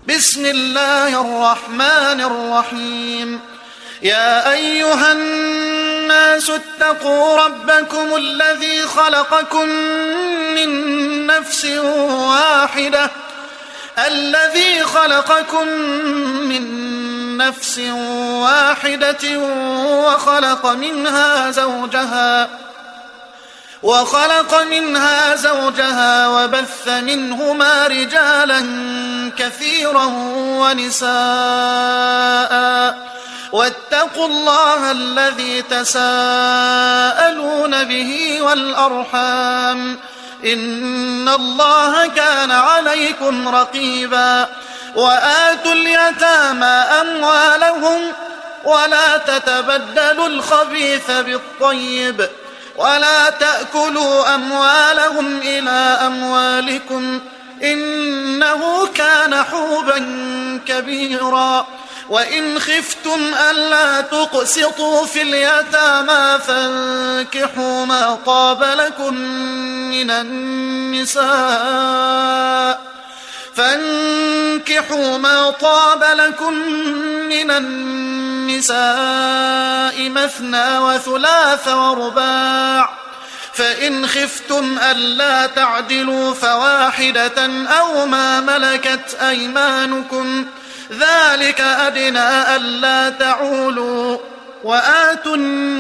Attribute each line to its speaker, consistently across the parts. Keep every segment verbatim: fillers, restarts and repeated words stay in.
Speaker 1: بسم الله الرحمن الرحيم. يا أيها الناس اتقوا ربكم الذي خلقكم من نفس واحدة الذي خلقكم من نفس واحدة وخلق منها زوجها وخلق منها زوجها وبث منهما رجالا كثيرا ونساء واتقوا الله الذي تساءلون به والأرحام إن الله كان عليكم رقيبا. وآتوا اليتامى أموالهم ولا تتبدلوا الخبيث بالطيب ولا تأكلوا أموالهم إلى أموالكم إنه كان حوبا كبيرا. وإن خفتم ألا تقسطوا في اليتامى فانكحوا ما طاب لكم من النساء فانكحوا ما طاب لكم من النساء مثنى وثلاث ورباع فإن خفتم ألا تعدلوا فواحدة أو ما ملكت أيمانكم ذلك أدنى ألا تعولوا. وآتوا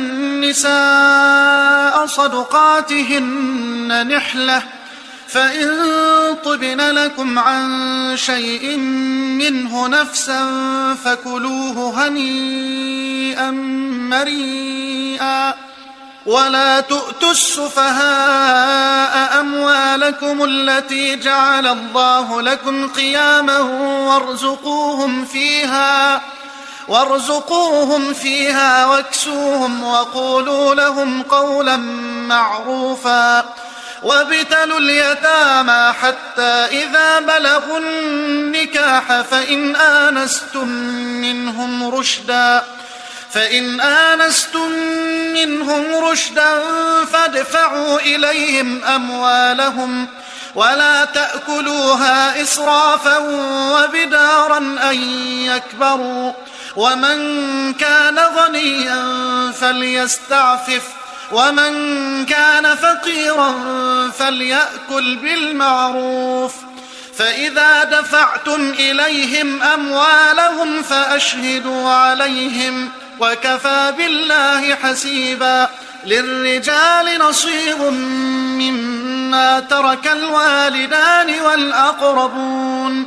Speaker 1: النساء صدقاتهن نحلة فإن طبن لكم عن شيء منه نفسا فكلوه هنيئا مريئا. ولا تؤتوا السفهاء أموالكم التي جعل الله لكم قياما وارزقوهم فيها وارزقوهم فيها واكسوهم وقولوا لهم قولا معروفا. وابتلوا اليتامى حتى إذا بلغوا النكاح فإن آنستم منهم رشدا فإن آنستم منهم رشدا فادفعوا إليهم أموالهم ولا تأكلوها إسرافا وبدارا أن يكبروا. ومن كان غنيا فليستعفف ومن كان فقيرا فليأكل بالمعروف. فإذا دفعتم إليهم أموالهم فأشهدوا عليهم وكفى بالله حسيبا. للرجال نصيب مما ترك الوالدان والأقربون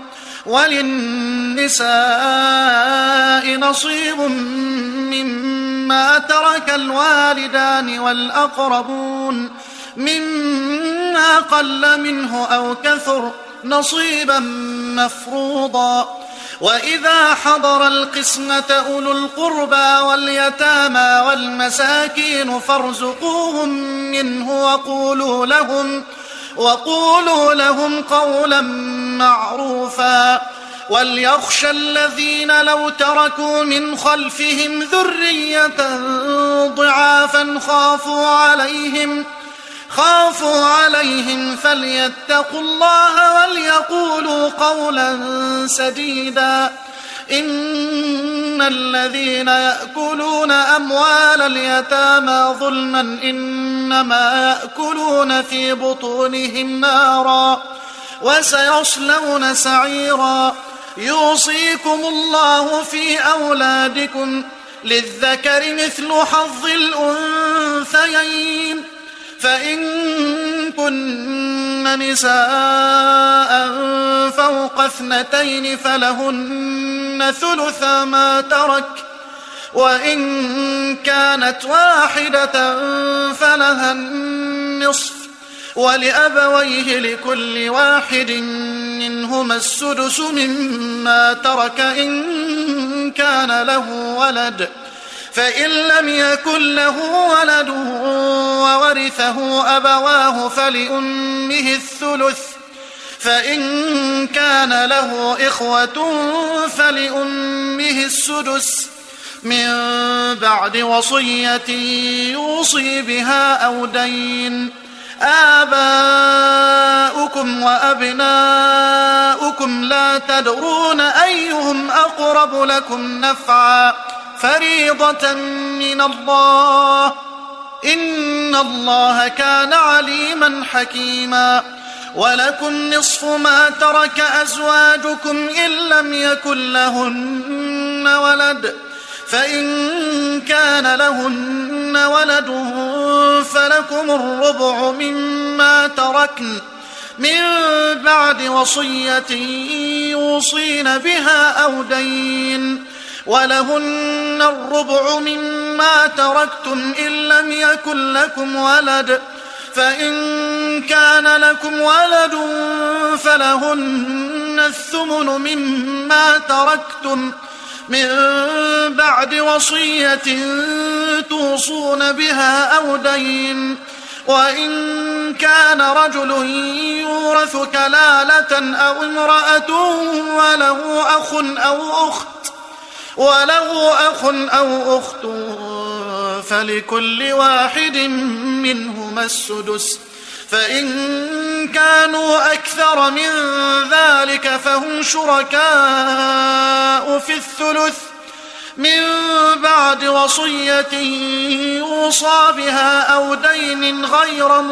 Speaker 1: وللنساء نصيب مما ترك الوالدان والأقربون مما قل منه أو كثر نصيبا مفروضا. وإذا حضر القسمة أولو القربى واليتامى والمساكين فارزقوهم منه وقولوا لهم, وقولوا لهم قولا معروفا. وليخشى الذين لو تركوا من خلفهم ذرية ضعافا خافوا عليهم خافوا عليهم فليتقوا الله وليقولوا قولا سديدا. إن الذين يأكلون أموال اليتامى ظلما إنما يأكلون في بطونهم نارا وسيصلون سعيرا. يوصيكم الله في أولادكم للذكر مثل حظ الأنثيين فإن كن نساء فوق اثنتين فلهن ثلث ما ترك وإن كانت واحدة فلها النصف ولأبويه لكل واحد منهما السدس مما ترك إن كان له ولد فإن لم يكن له ولد وورثه أبواه فلأمه الثلث فإن كان له إخوة فلأمه السدس من بعد وصية يوصي بها أو دين آباؤكم وأبناؤكم لا تدرون أيهم أقرب لكم نفعا فريضة من الله إن الله كان عليما حكيما ولكم نصف ما ترك أزواجكم إن لم يكن لهن ولد فإن كان لهن ولد فلكم الربع مما تركن من بعد وصية يوصين بها أو دين ولهن الربع مما تركتم إن لم يكن لكم ولد فإن كان لكم ولد فلهن الثمن مما تركتم من بعد وصية توصون بها أو دين وإن كان رجل يورث كلالة أو امرأة وله أخ أو أخت وله أخ أو أخت فلكل واحد منهما السدس فإن كانوا أكثر من ذلك فهم شركاء في الثلث من بعد وصية يوصى بها أو دين غير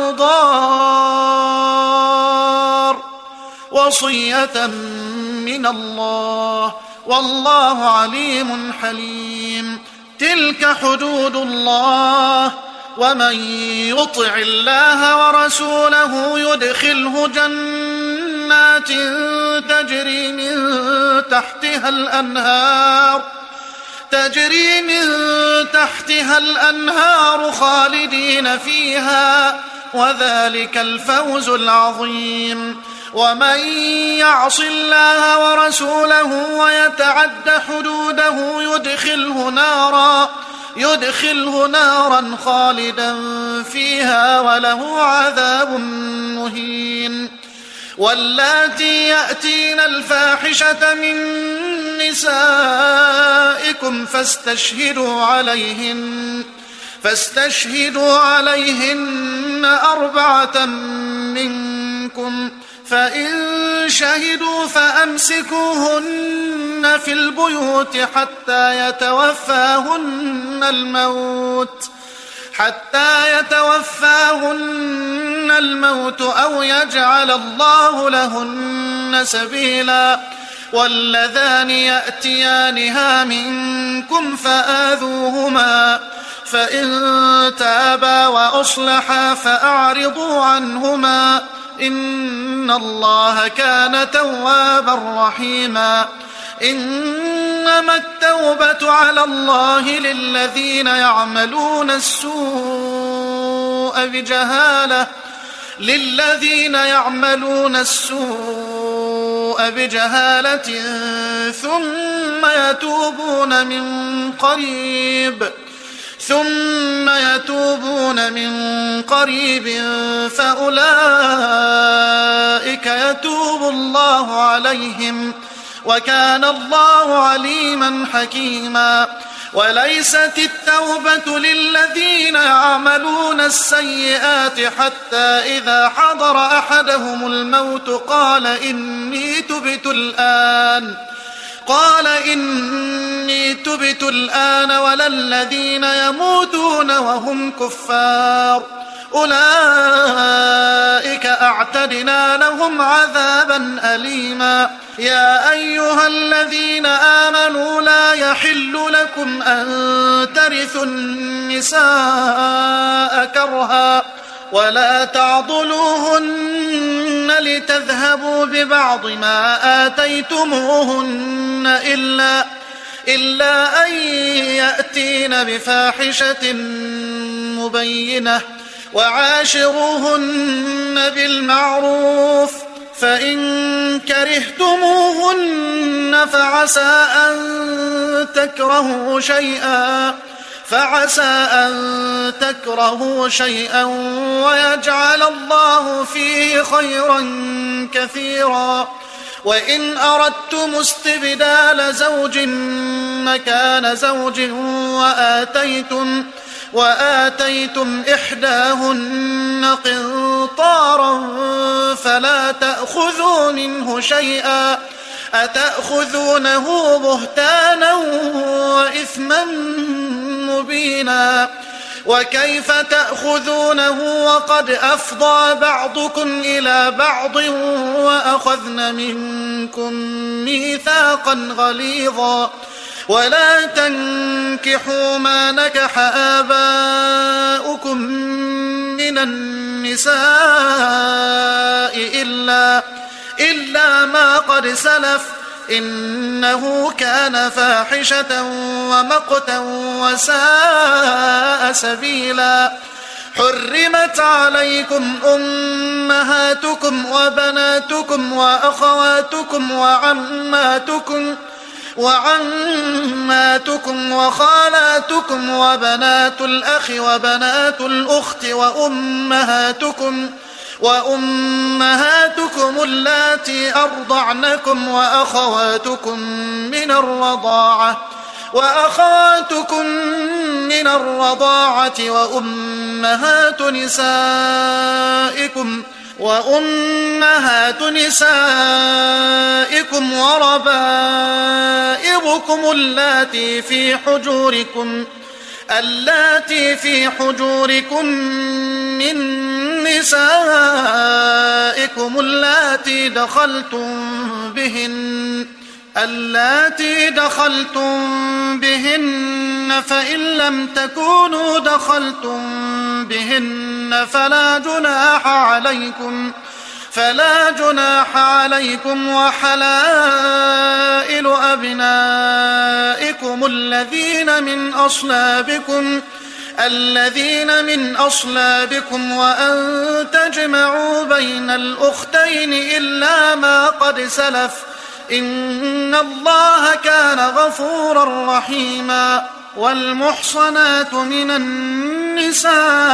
Speaker 1: مضار وصية من الله والله عليم حليم تلك حدود الله ومن يطع الله ورسوله يدخله جنات تجري من تحتها الأنهار تجري من تحتها الأنهار خالدين فيها وذلك الفوز العظيم ومن يعص الله ورسوله ويتعد حدوده يدخله نارا يدخله نارا خالدا فيها وله عذاب مهين واللاتي يأتين الفاحشة من نسائكم فاستشهدوا عليهن فاستشهدوا عليهن أربعة منكم فإن شهدوا فأمسكوهن في البيوت حتى يتوفاهن الموت حتى يتوفاهن الموت أو يجعل الله لهن سبيلا واللذان يأتيانها منكم فآذوهما فإن تابا وأصلحا فأعرضوا عنهما إن الله كان توابا رحيما إنما التوبة على الله للذين يعملون السوء بجهالة للذين يعملون السوء بجهالة ثم يتوبون من قريب ثم يتوبون من قريب فأولئك يتوب الله عليهم وكان الله عليما حكيما وليست التوبة للذين يعملون السيئات حتى إذا حضر أحدهم الموت قال إني تبت الآن قال إني تبت الآن ولا الذين يموتون وهم كفار أولئك أعتدنا لهم عذابا أليما يا أيها الذين آمنوا لا يحل لكم أن ترثوا النساء كرها ولا تعضلوهن لتذهبوا ببعض ما آتيتموهن إلا إلا أن يأتين بفاحشة مبينة وعاشروهن بالمعروف فإن كرهتموهن فعسى أن تكرهوا شيئا فعسى أن تكرهوا شيئا ويجعل الله فيه خيرا كثيرا وإن أردتم استبدال زوج مكان زوج وآتيتم وآتيتم إحداهن قنطارا فلا تأخذوا منه شيئا أتأخذونه بهتانا وإثما مبينا وكيف تأخذونه وقد أفضى بعضكم إلى بعض وأخذن منكم ميثاقا غليظا ولا تنكحوا ما نكح آباؤكم من النساء إلا, إلا ما قد سلف إنه كان فاحشة ومقتا وساء سبيلا حرمت عليكم أمهاتكم وبناتكم وأخواتكم وعماتكم وعماتكم وخالاتكم وبنات الأخ وبنات الأخت وأمهاتكم وأمهاتكم اللاتي أرضعنكم وأخواتكم من الرضاعة وأخواتكم من الرضاعة وأمهات نسائكم وأمهات نسائكم وربائبكم اللاتي في حجوركم اللاتي في حجوركم من نسائكم اللاتي دخلتم بهن اللاتي دخلتم بهن فإن لم تكونوا دخلتم بهن فلا جناح عليكم فلا جناح عليكم وحلائل أبنائكم الذين من أصلابكم الذين من أصلابكم وأن تجمعوا بين الأختين إلا ما قد سلف إن الله كان غفورا رحيما والمحصنات من النساء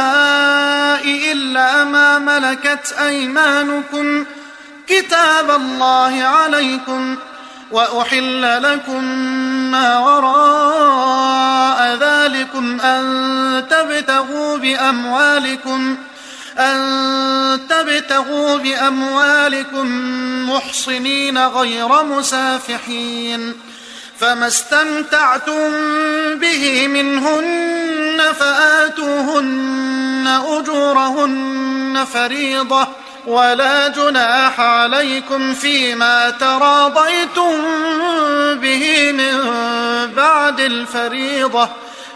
Speaker 1: إلا ما ملكت أيمانكم كتاب الله عليكم وأحل لكم ما وراء ذلكم أن تبتغوا بأموالكم أن تبتغوا بأموالكم محصنين غير مسافحين فما استمتعتم به منهن فآتوهن أجورهن فريضة ولا جناح عليكم فيما تراضيتم به من بعد الفريضة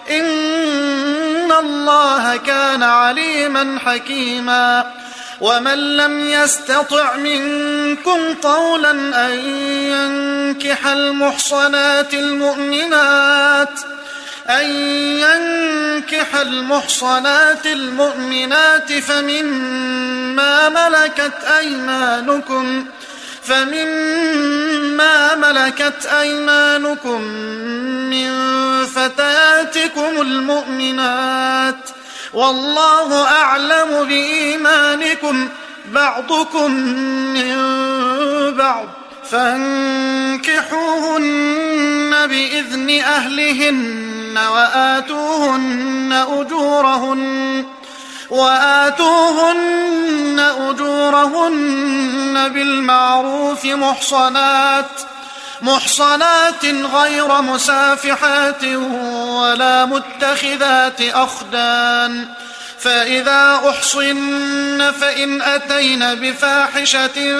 Speaker 1: إن الله كان عليما حكيما ومن لم يستطع منكم طولا أن ينكح المحصنات المؤمنات أن ينكح المحصنات المؤمنات فمما ملكت أيمانكم فمما ملكت أيمانكم من فتياتكم المؤمنات والله أعلم بإيمانكم بعضكم من بعض فانكحوهن بإذن أهلهن وآتوهن أجورهن وآتوهن أجورهن بالمعروف محصنات محصنات غير مسافحات ولا متخذات أخدان فإذا أحصن فإن أتين بفاحشة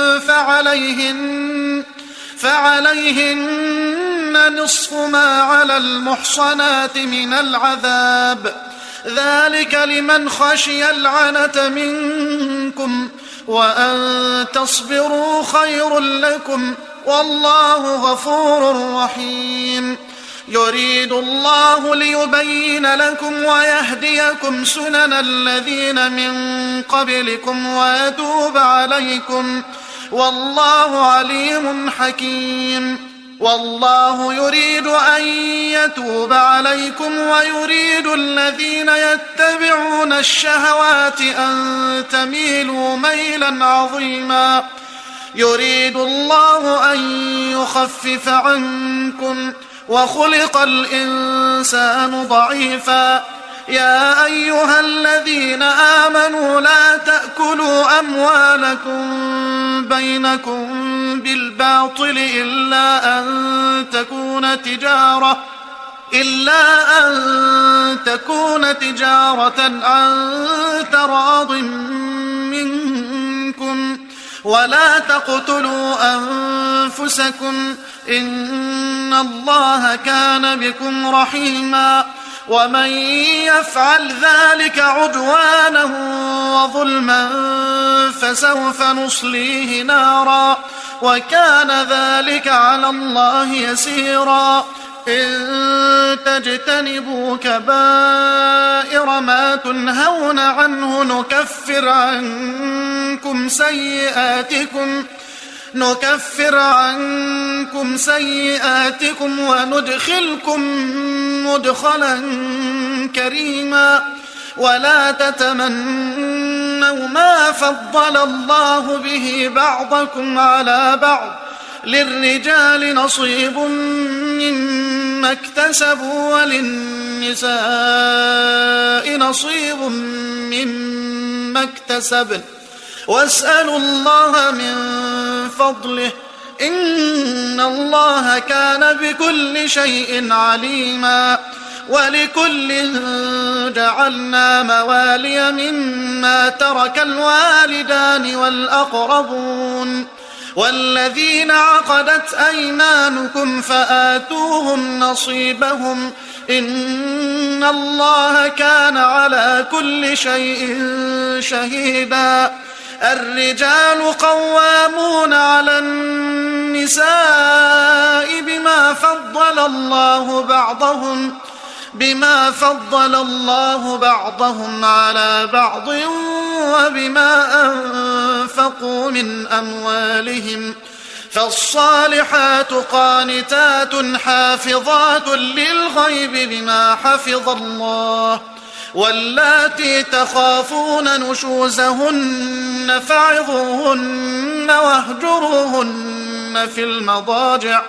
Speaker 1: فعليهن فعليهن نصف ما على المحصنات من العذاب ذلك لمن خشي العنة منكم وأن تصبروا خير لكم والله غفور رحيم يريد الله ليبين لكم ويهديكم سنن الذين من قبلكم ويتوب عليكم والله عليم حكيم والله يريد أن يتوب عليكم ويريد الذين يتبعون الشهوات أن تميلوا ميلا عظيما يريد الله أن يخفف عنكم وخلق الإنسان ضعيفا يا أيها الذين آمنوا لا تأكلوا أموالكم بينكم بالباطل إلا أن تكون تجارة إلا أن تكون تجارة عن تراض منكم ولا تقتلوا أنفسكم إن الله كان بكم رحيما ومن يفعل ذلك عدوانا وظلما فسوف نصليه نارا وكان ذلك على الله يسيرا إن تجتنبوا كبائر ما تنهون عنه نكفر عنكم سيئاتكم نكفر عنكم سيئاتكم وندخلكم مدخلا كريما ولا تتمنوا ما فضل الله به بعضكم على بعض للرجال نصيب مما اكتسبوا وللنساء نصيب مما اكتسبن واسألوا الله من فضله إن الله كان بكل شيء عليما ولكل جعلنا موالي مما ترك الوالدان والأقربون والذين عقدت أيمانكم فآتوهم نصيبهم إن الله كان على كل شيء شهيدا الرجال قوامون على النساء بما فضل الله بعضهم بما فضل الله بعضهم على بعض وبما أنفقوا من أموالهم فالصالحات قانتات حافظات للغيب بما حفظ الله واللاتي تخافون نشوزهن فعظوهن واهجروهن في المضاجع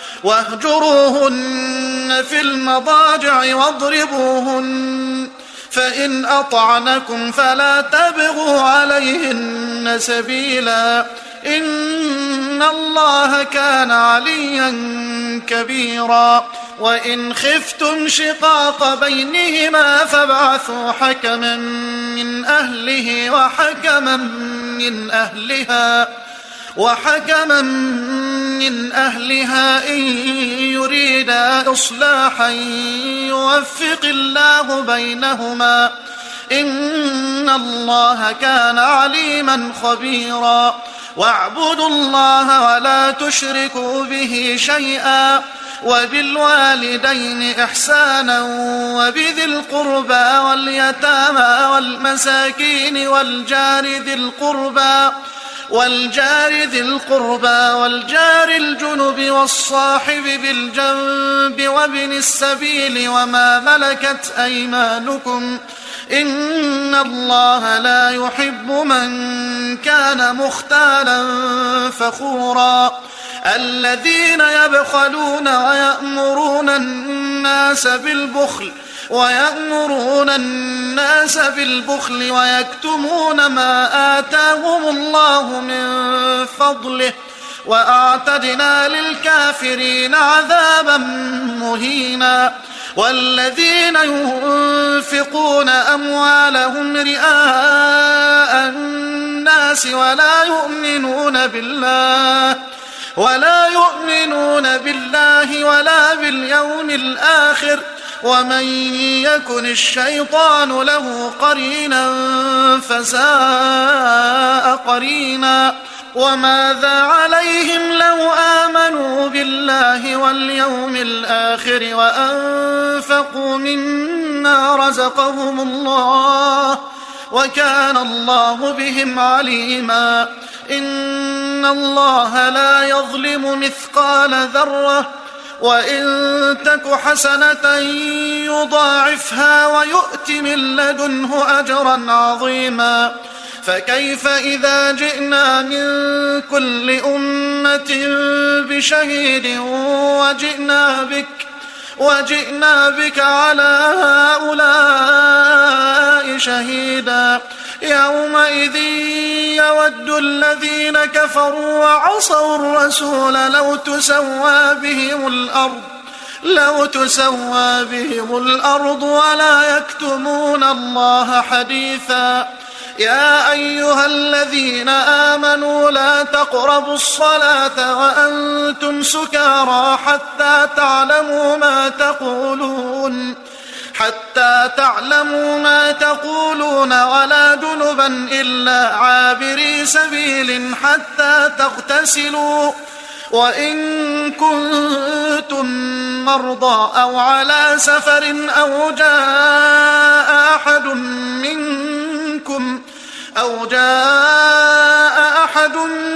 Speaker 1: واهجروهن في المضاجع واضربوهن فإن أطعنكم فلا تبغوا عليهن سبيلا إن الله كان عليا كبيرا وإن خفتم شقاق بينهما فابعثوا حكما من أهله وحكما من أهلها وحكما من أهلها إن يريدا إصلاحا يوفق الله بينهما إن الله كان عليما خبيرا واعبدوا الله ولا تشركوا به شيئا وبالوالدين إحسانا وبذي القربى واليتامى والمساكين والجار ذي القربى والجار ذي القربى والجار الجنب والصاحب بالجنب وابن السبيل وما ملكت أيمانكم إن الله لا يحب من كان مختالا فخورا الذين يبخلون ويأمرون الناس بالبخل ويأمرون الناس بالبخل ويكتمون ما آتاهم الله من فضله وأعتدنا للكافرين عذابا مهينا والذين ينفقون أموالهم رئاء الناس ولا يؤمنون بالله ولا يؤمنون بالله ولا باليوم الآخر ومن يكن الشيطان له قرينا فساء قرينا وماذا عليهم لو آمنوا بالله واليوم الآخر وأنفقوا مما رزقهم الله وكان الله بهم عليما إن الله لا يظلم مثقال ذرة وإن تك حسنة يضاعفها ويؤت من لدنه أجرا عظيما فكيف إذا جئنا من كل أمة بشهيد وجئنا بك وجئنا بك على هؤلاء شهيدا يومئذ يود الذين كفروا وعصوا الرسول لو تسوى بهم الأرض لو تسوى بهم الأرض ولا يكتمون الله حديثا يا أيها الذين آمنوا لا تقربوا الصلاة وأنتم سكارى حتى تعلموا ما تقولون حتى تعلموا ما تقولون ولا جنبا إلا عابري سبيل حتى تغتسلوا وإن كنتم مرضى أو على سفر أو جاء أحد منكم أو جاء أحد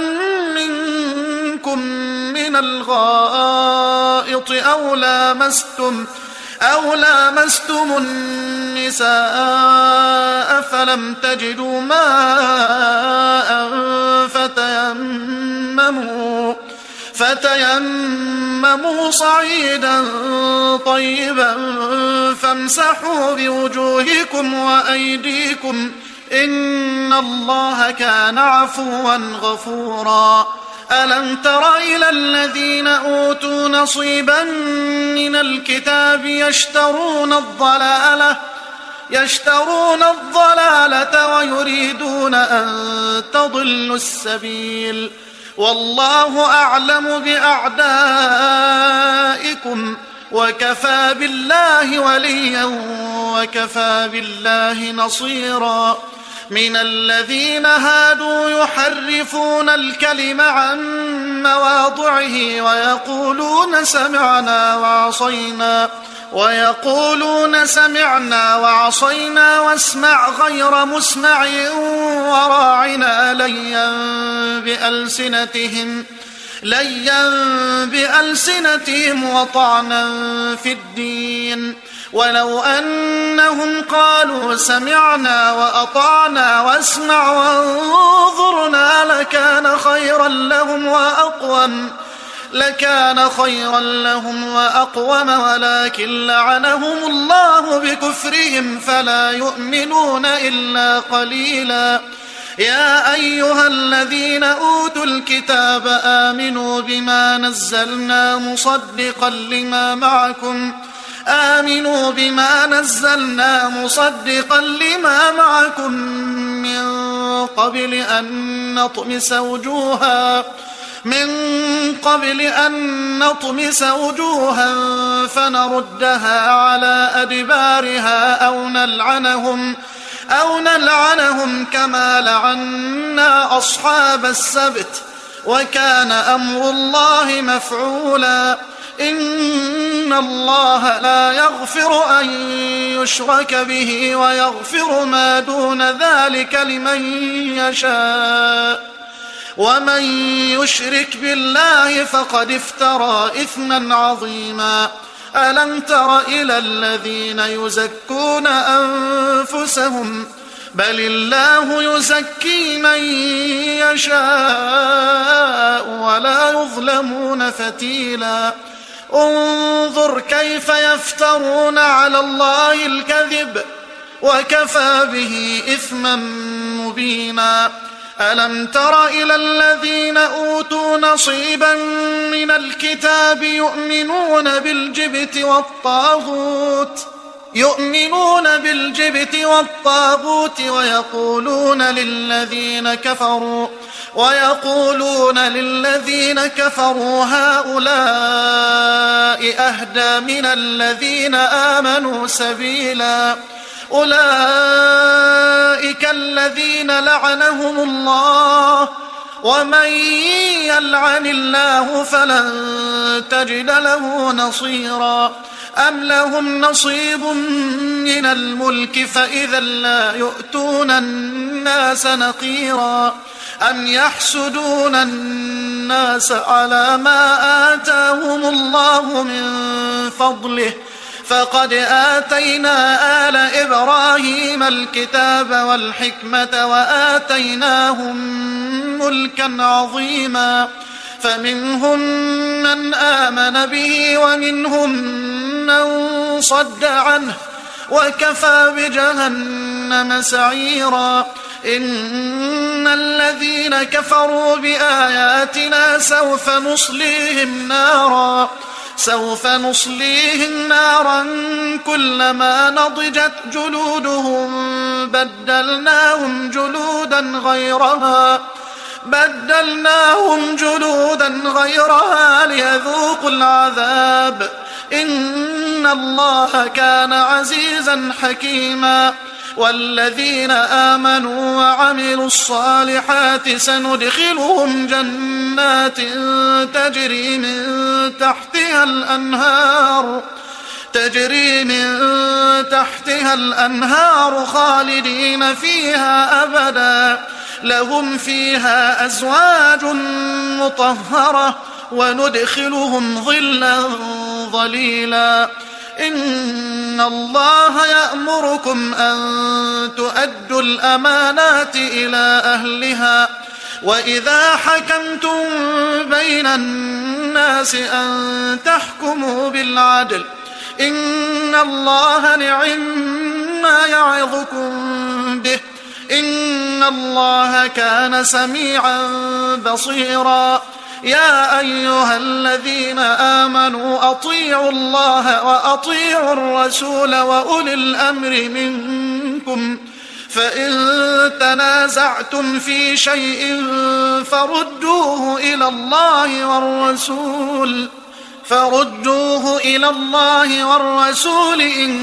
Speaker 1: منكم من الغائط أو لامستم أو لامستم النساء فلم تجدوا ماء فتيمموا فتيمموا صعيدا طيبا فامسحوا بوجوهكم وأيديكم إن الله كان عفوا غفورا ألم تر إلى الذين أوتوا نصيبا من الكتاب يشترون الضلالة يشترون الضلالة ويريدون أن تضلوا السبيل والله أعلم بأعدائكم وكفى بالله وليا وكفى بالله نصيرا من الذين هادوا يحرفون الكلم عن مواضعه ويقولون سمعنا وعصينا ويقولون سمعنا وعصينا واسمع غير مسمع وراعنا ليا بألسنتهم ليا بألسنتهم وطعنا في الدين ولو أنهم قالوا سمعنا وأطعنا واسمع وانظرنا لكان خيرا لهم وأقوم لكان خيرا لهم وأقوم ولكن لعنهم الله بكفرهم فلا يؤمنون إلا قليلا يا أيها الذين أوتوا الكتاب آمنوا بما نزلنا مصدقا لما معكم آمنوا بما نزلنا مصدقا لما معكم من قبل أن نطمس وجوها من قبل أن نطمس وجوها فنردها على أدبارها أو نلعنهم أو نلعنهم كما لعنا أصحاب السبت وكان أمر الله مفعولا إن الله لا يغفر أن يشرك به ويغفر ما دون ذلك لمن يشاء ومن يشرك بالله فقد افترى إثما عظيما ألم تر إلى الذين يزكون أنفسهم بل الله يزكي من يشاء ولا يظلمون فتيلا انظر كيف يفترون على الله الكذب وكفى به إثما مبينا ألم تر إلى الذين أوتوا نصيبا من الكتاب يؤمنون بالجبت والطاغوت يؤمنون بالجبت والطاغوت ويقولون للذين كفروا ويقولون للذين كفروا هؤلاء أهدى من الذين آمنوا سبيلا أولئك الذين لعنهم الله ومن يلعن الله فلن تجد له نصيرا أم لهم نصيب من الملك فإذا لا يؤتون الناس نقيرا أم يحسدون الناس على ما آتاهم الله من فضله فقد آتينا آل إبراهيم الكتاب والحكمة وآتيناهم ملكا عظيما فمنهم من آمن به ومنهم من صد عنه وكفى بجهنم سعيرا. إن الذين كفروا بآياتنا سوف نصليهم نارا سوف نصليهم نارا كلما نضجت جلودهم بدلناهم جلودا غيرها بدلناهم جلودا غيرها ليذوقوا العذاب إن الله كان عزيزا حكيما. والذين آمنوا وعملوا الصالحات سندخلهم جنات تجري من تحتها الأنهار تجري من تحتها الأنهار خالدين فيها أبدا لهم فيها أزواج مطهرة وندخلهم ظلا ظليلا. إن الله يأمركم أن تؤدوا الأمانات إلى أهلها وإذا حكمتم بين الناس أن تحكموا بالعدل إن الله نعم ما يعظكم به إن الله كان سميعا بصيرا. يا أيها الذين آمنوا أطيعوا الله وأطيعوا الرسول وأولي الأمر منكم فإن تنازعتم في شيء فردوه إلى الله والرسول فردوه إلى الله والرسول إن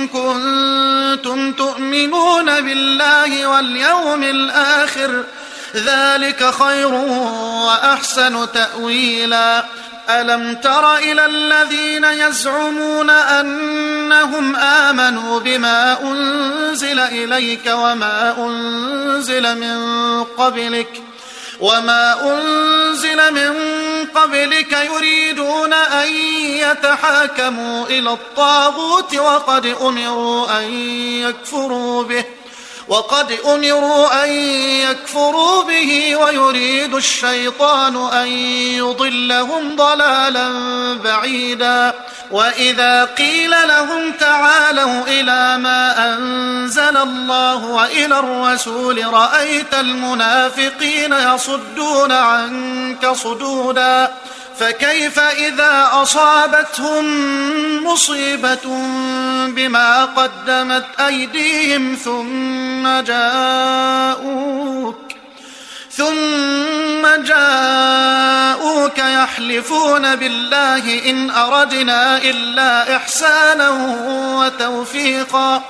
Speaker 1: كنتم تؤمنون بالله واليوم الآخر ذلك خير وأحسن تأويلا. ألم تر إلى الذين يزعمون أنهم آمنوا بما أنزل إليك وما أنزل من قبلك وما أنزل من قبلك يريدون أن يتحاكموا إلى الطاغوت وقد أمروا أن يكفروا به وقد أمروا أن يكفروا به ويريد الشيطان أن يضلهم ضلالا بعيدا. وإذا قيل لهم تعالوا إلى ما أنزل الله وإلى الرسول رأيت المنافقين يصدون عنك صدودا. فكيف إذا أصابتهم مصيبة بما قدمت أيديهم ثم جاءوك ثم جاءوك يحلفون بالله إن أردنا إلا إحسانا وتوفيقا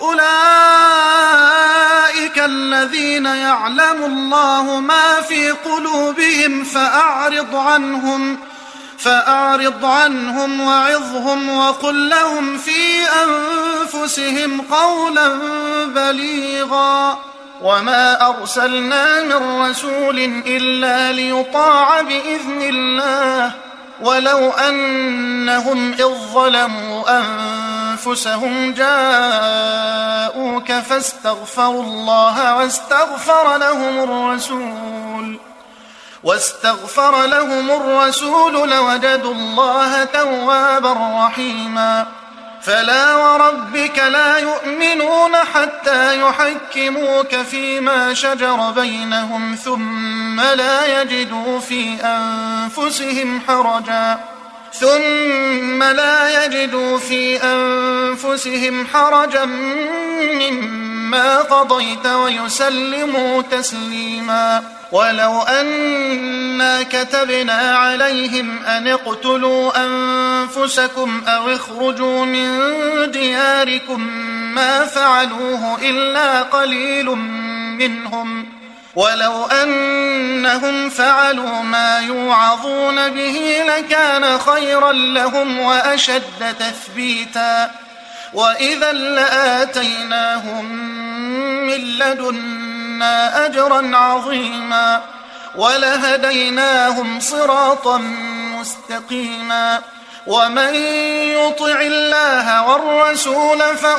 Speaker 1: أولئك الذين يعلم الله ما في قلوبهم فأعرض عنهم فأعرض عنهم وعظهم وقل لهم في أنفسهم قولا بليغا. وما أرسلنا من رسول إلا ليطاع بإذن الله ولو أنهم إذ ظلموا أنفسهم جاءوك فاستغفروا الله واستغفر لهم الرسول واستغفر لهم الرسول لوجدوا الله توابا رحيما. فلا وربك لا يؤمنون حتى يحكموك فيما شجر بينهم ثم لا يجدوا في أنفسهم حرجا ثم لا يجدوا في أنفسهم حرجا مما قضيت ويسلموا تسليما. ولو أنا كتبنا عليهم أن اقتلوا أنفسكم أو اخرجوا من دياركم ما فعلوه إلا قليل منهم ولو أنهم فعلوا ما يوعظون به لكان خيرا لهم وأشد تثبيتا وإذا لآتيناهم من لدنا أجرا عظيما ولهديناهم صراطا مستقيما. ومن يطع الله والرسول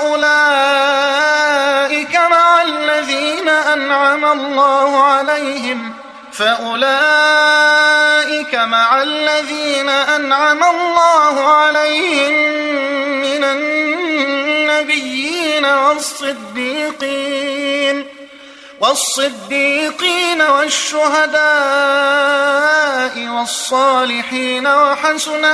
Speaker 1: فأولئك مع الذين أنعم الله عليهم فأولئك مع الذين أنعم الله عليهم النبيين والصديقين والصديقين والشهداء والصالحين وحسن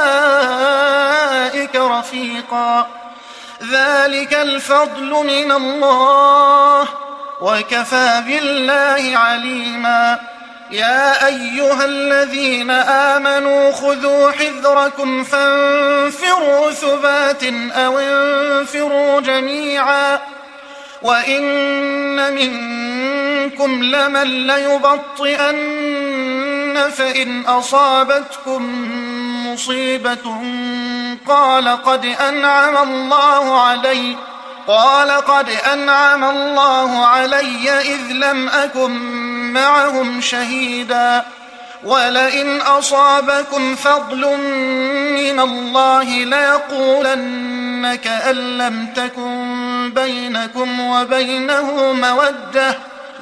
Speaker 1: أولئك رفيقا ذلك الفضل من الله وكفى بالله عليما يا أيها الذين آمنوا خذوا حذركم فانفروا ثبات أو انفروا جميعا وإن منكم لمن ليبطئن فإن أصابتكم مصيبة قال قد أنعم الله علي قال قد أنعم الله علي إذ لم أكن معهم شهيدا ولئن أصابكم فضل من الله ليقولن كأن لم تكن بينكم وبينه مودة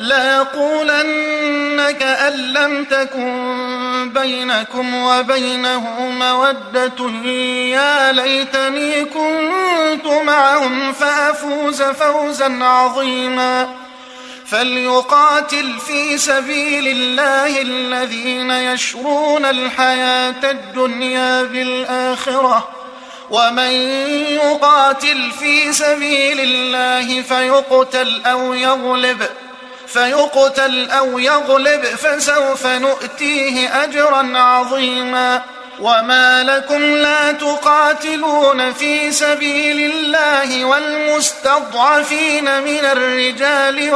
Speaker 1: ليقولن كأن لم تكن بينكم وبينه مودة يا ليتني كنت معهم فأفوز فوزا عظيما فليقاتل في سبيل الله الذين يشرون الحياة الدنيا بالآخرة ومن يقاتل في سبيل الله فيقتل أو يغلب فيقتل أو يغلب فسوف نؤتيه أجرا عظيما وما لكم لا تقاتلون في سبيل الله والمستضعفين من الرجال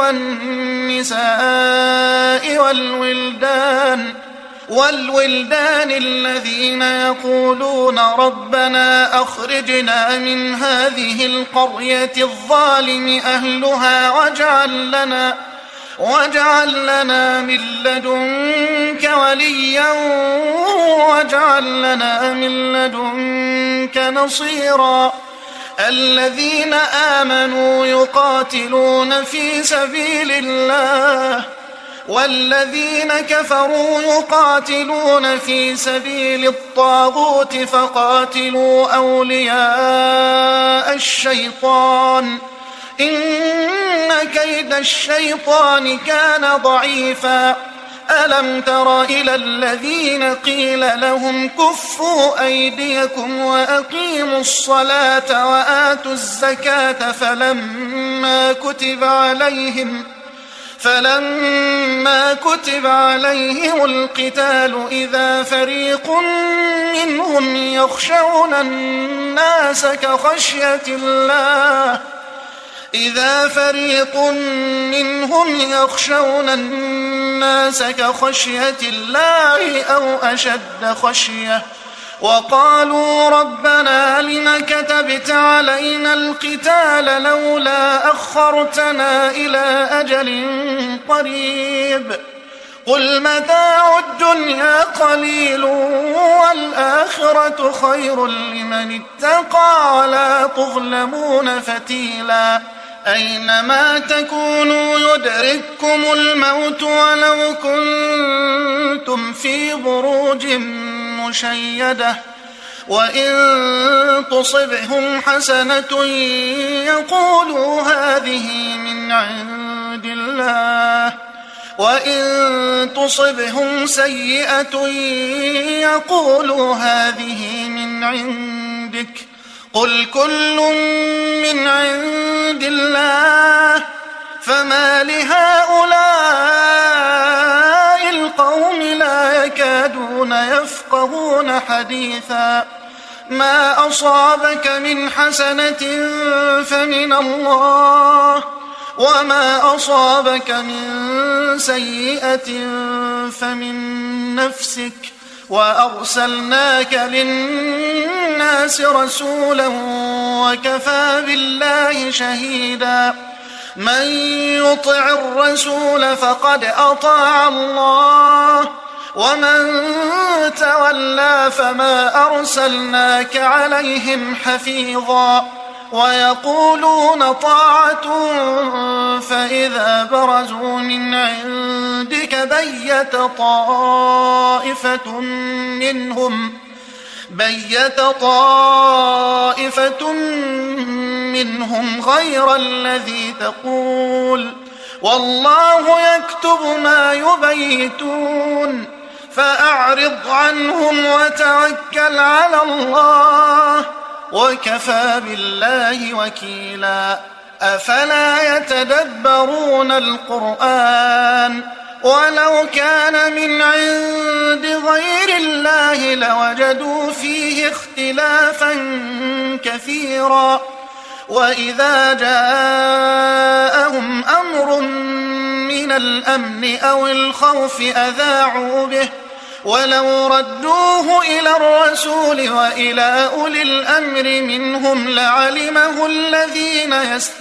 Speaker 1: والنساء والولدان والولدان الذين يقولون ربنا أخرجنا من هذه القرية الظالم أهلها واجعل لنا واجعل لنا من لدنك وليا واجعل لنا من لدنك نصيرا الذين آمنوا يقاتلون في سبيل الله والذين كفروا يقاتلون في سبيل الطاغوت فقاتلوا أولياء الشيطان إن كيد الشيطان كان ضعيفا ألم تر إلى الذين قيل لهم كفوا أيديكم وأقيموا الصلاة وآتوا الزكاة فلما كتب عليهم فلما كتب عليهم القتال إذا فريق منهم يخشون الناس كخشية الله إذا فريق منهم يخشون الناس كخشية الله أو أشد خشية وقالوا ربنا لم كتبت علينا القتال لولا أخرتنا إلى أجل قريب قل متاع الدنيا قليل والآخرة خير لمن اتقى ولا تظلمون فتيلا أينما تكونوا يدرككم الموت ولو كنتم في بروج مشيدة وإن تصبهم حسنة يقولوا هذه من عند الله وإن تصبهم سيئة يقولوا هذه من عندك قل كل من عند الله فما لهؤلاء القوم لا يكادون يفقهون حديثا ما أصابك من حسنة فمن الله وما أصابك من سيئة فمن نفسك وأرسلناك للناس رسولا وكفى بالله شهيدا من يطع الرسول فقد أطاع الله ومن تولى فما أرسلناك عليهم حفيظا ويقولون طاعة فإذا برزوا من عندك بيت طائفة منهم بيت طائفة منهم غير الذي تقول والله يكتب ما يبيتون فأعرض عنهم وتوكل على الله وكفى بالله وكيلا. أفلا يتدبرون القرآن ولو كان من عند غير الله لوجدوا فيه اختلافا كثيرا. وإذا جاءهم أمر من الأمن أو الخوف أذاعوا به ولو ردوه إلى الرسول وإلى أولي الأمر منهم لعلمه الذين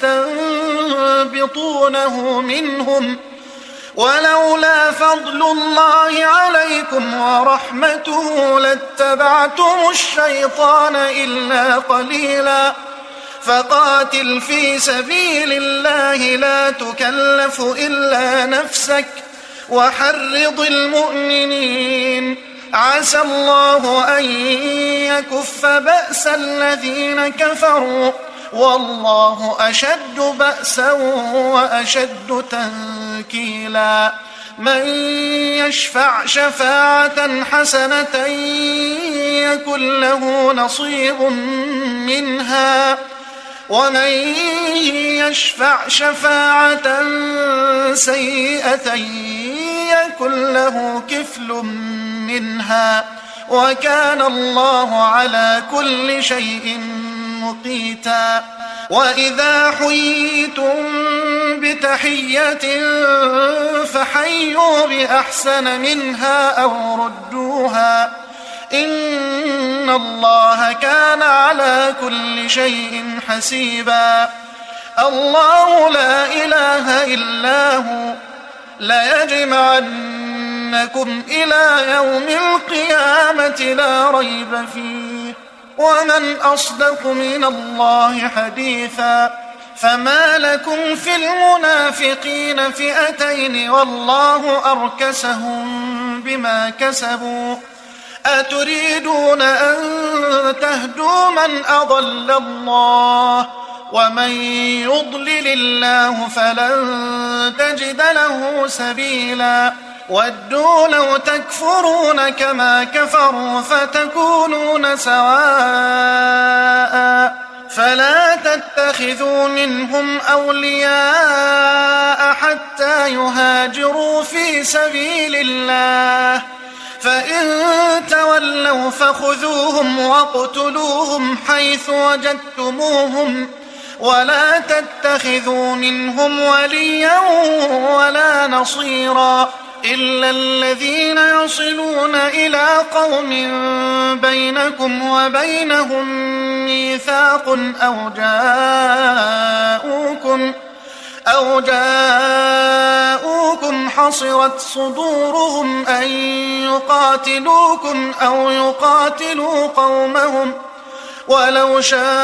Speaker 1: يستنبطونه منهم ولولا فضل الله عليكم ورحمته لاتبعتم الشيطان إلا قليلا. فقاتل في سبيل الله لا تكلف إلا نفسك وحرض المؤمنين عسى الله أن يكف بأس الذين كفروا والله أشد بأسا وأشد تنكيلا. من يشفع شفاعة حسنة يكن له نصيب منها ومن يشفع شفاعة سيئة يكن له كفل منها وكان الله على كل شيء مقيتا. وإذا حييتم بتحية فحيوا بأحسن منها أو ردوها إن الله كان على كل شيء حسيبا. الله لا إله إلا هو ليجمعنكم إلى يوم القيامة لا ريب فيه ومن أصدق من الله حديثا. فما لكم في المنافقين فئتين والله أركسهم بما كسبوا أتريدون أن تهدوا من أضل الله ومن يضلل الله فلن تجد له سبيلا. ودوا لو تكفرون كما كفروا فتكونون سواء فلا تتخذوا منهم أولياء حتى يهاجروا في سبيل الله فإن تولوا فخذوهم واقتلوهم حيث وجدتموهم ولا تتخذوا منهم وليا ولا نصيرا إلا الذين يصلون إلى قوم بينكم وبينهم ميثاق أو جاءوكم أو جاءوكم حصرت صدورهم أن يقاتلوكم أو يقاتلوا قومهم ولو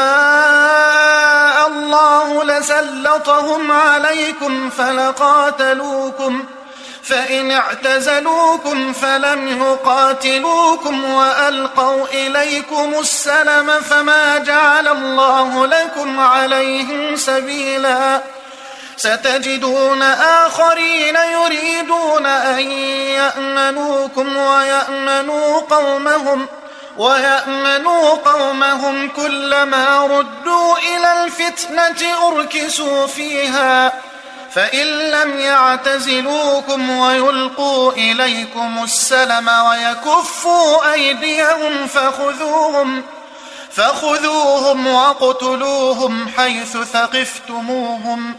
Speaker 1: شاء الله لسلطهم عليكم فلقاتلوكم فإن اعتزلوكم فلم يقاتلوكم وألقوا إليكم السلم فما جعل الله لكم عليهم سبيلا. ستجدون آخرين يريدون أن يأمنوكم ويأمنوا قومهم ويأمنوا قومهم كلما ردوا إلى الفتنة أركسوا فيها فإن لم يعتزلوكم ويلقوا إليكم السلم ويكفوا أيديهم فخذوهم فخذوهم واقتلوهم حيث ثقفتموهم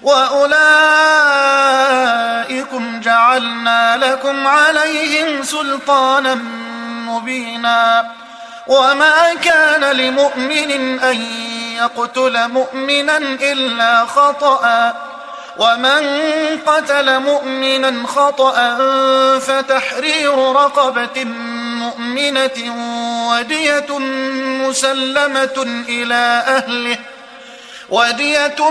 Speaker 1: وأولئكم جعلنا لكم عليهم سلطانا مبينا. وما كان لمؤمن أن يقتل مؤمنا إلا خطأ ومن قتل مؤمنا خطأ فتحرير رقبة مؤمنة ودية مسلمة إلى أهله ودية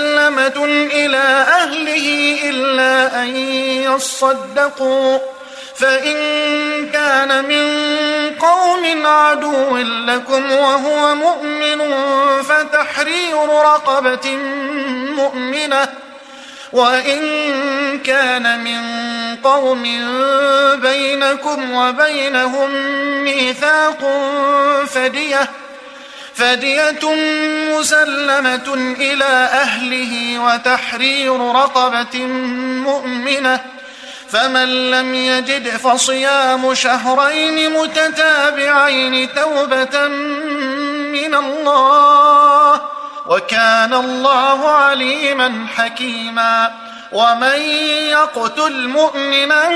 Speaker 1: مسلمة إلى أهله إلا أن يصدقوا فإن كان من قوم عدو لكم وهو مؤمن فتحرير رقبة مؤمنة، وإن كان من قوم بينكم وبينهم ميثاق فدية فدية مسلمة إلى أهله وتحرير رقبة مؤمنة، فمن لم يجد فصيام شهرين متتابعين توبة من الله، وكان الله عليما حكيما. ومن يقتل مؤمنا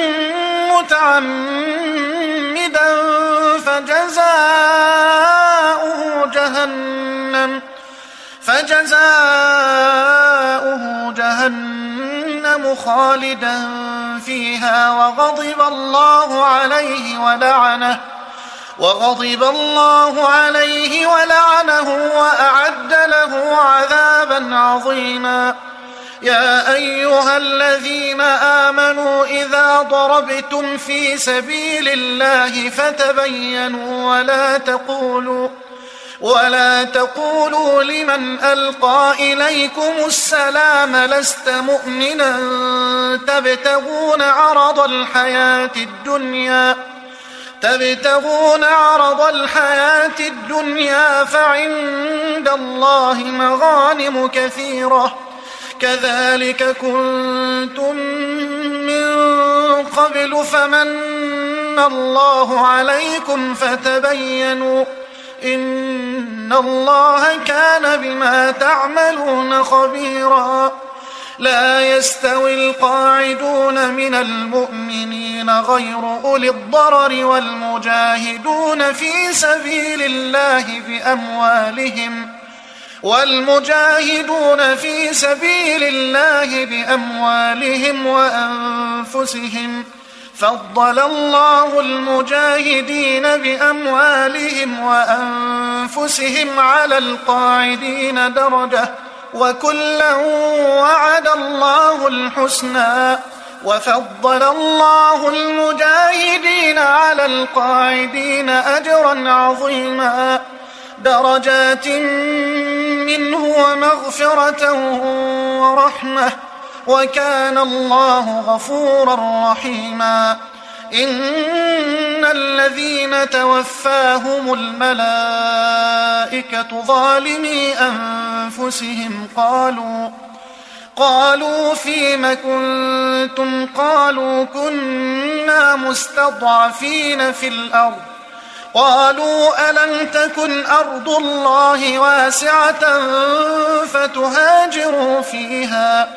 Speaker 1: متعمدا فجزاؤه جهنم فجزاؤه جهنم خالدا فيها وغضب الله عليه ولعنه وغضب الله عليه ولعنه وأعد له عذابا عظيما. يا أيها الذين آمنوا إذا ضربتم في سبيل الله فتبينوا ولا تقولوا ولا تقولوا لمن ألقى إليكم السلام لست مؤمنا تبتغون عرض الحياة الدنيا تبتغون عرض الحياة الدنيا فعند الله مغانم كثيرة كذلك كنتم من قبل فمن الله عليكم فتبينوا إن الله كان بما تعملون خبيرا. لا يستوي القاعدون من المؤمنين غير أولي الضرر والمجاهدون في سبيل الله بأموالهم والمجاهدون في سبيل الله بأموالهم وأنفسهم فضل الله المجاهدين بأموالهم وأنفسهم على القاعدين درجة وكلا وعد الله الحسنى وفضل الله المجاهدين على القاعدين أجرا عظيما درجات منه ومغفرة ورحمة وكان الله غفورا رحيما. إن الذين توفاهم الملائكة ظالمي أنفسهم قالوا قالوا فيم كنتم قالوا كنا مستضعفين في الأرض قالوا ألم تكن أرض الله واسعة فتهاجروا فيها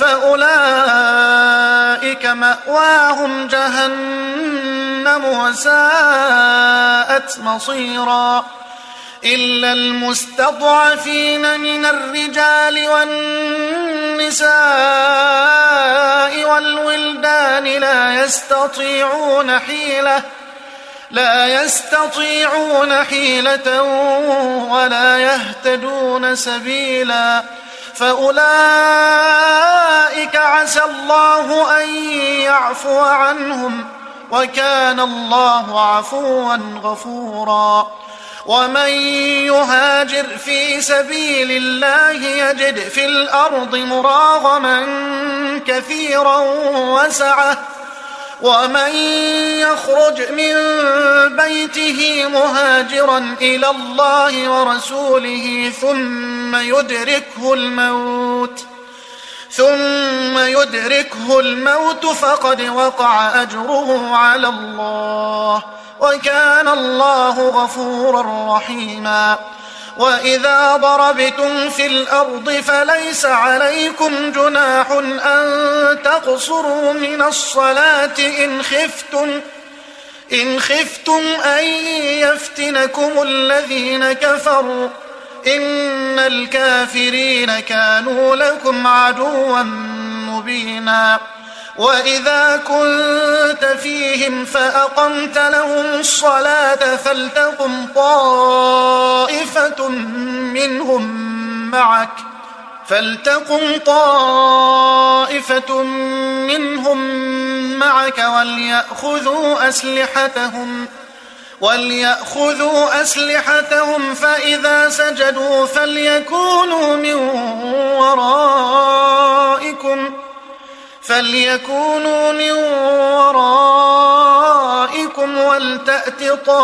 Speaker 1: فأولئك مأواهم جهنم وساءت مصيرا. إلا المستضعفين من الرجال والنساء والولدان لا يستطيعون حيلة لا يستطيعون حيلة ولا يهتدون سبيلا فأولئك عسى الله أن يعفو عنهم وكان الله عفوا غفورا. ومن يهاجر في سبيل الله يجد في الأرض مراغما كثيرا وسعة ومن يخرج من بيته مهاجرا إلى الله ورسوله ثم يدركه الموت ثم يدركه الموت فقد وقع أجره على الله وكان الله غفورا رحيما. وإذا ضربتم في الأرض فليس عليكم جناح أن تقصروا من الصلاة إن خفتم إن خفتم أن يفتنكم الذين كفروا إن الكافرين كانوا لكم عدوا مبينا. وإذا كنت فيهم فأقمت لهم الصلاة فلتقم طائفة منهم معك فلتقم طائفة منهم معك وليأخذوا أسلحتهم وليأخذوا أسلحتهم فإذا سجدوا فليكونوا من ورائكم فليكونوا من ورائكم ولتأت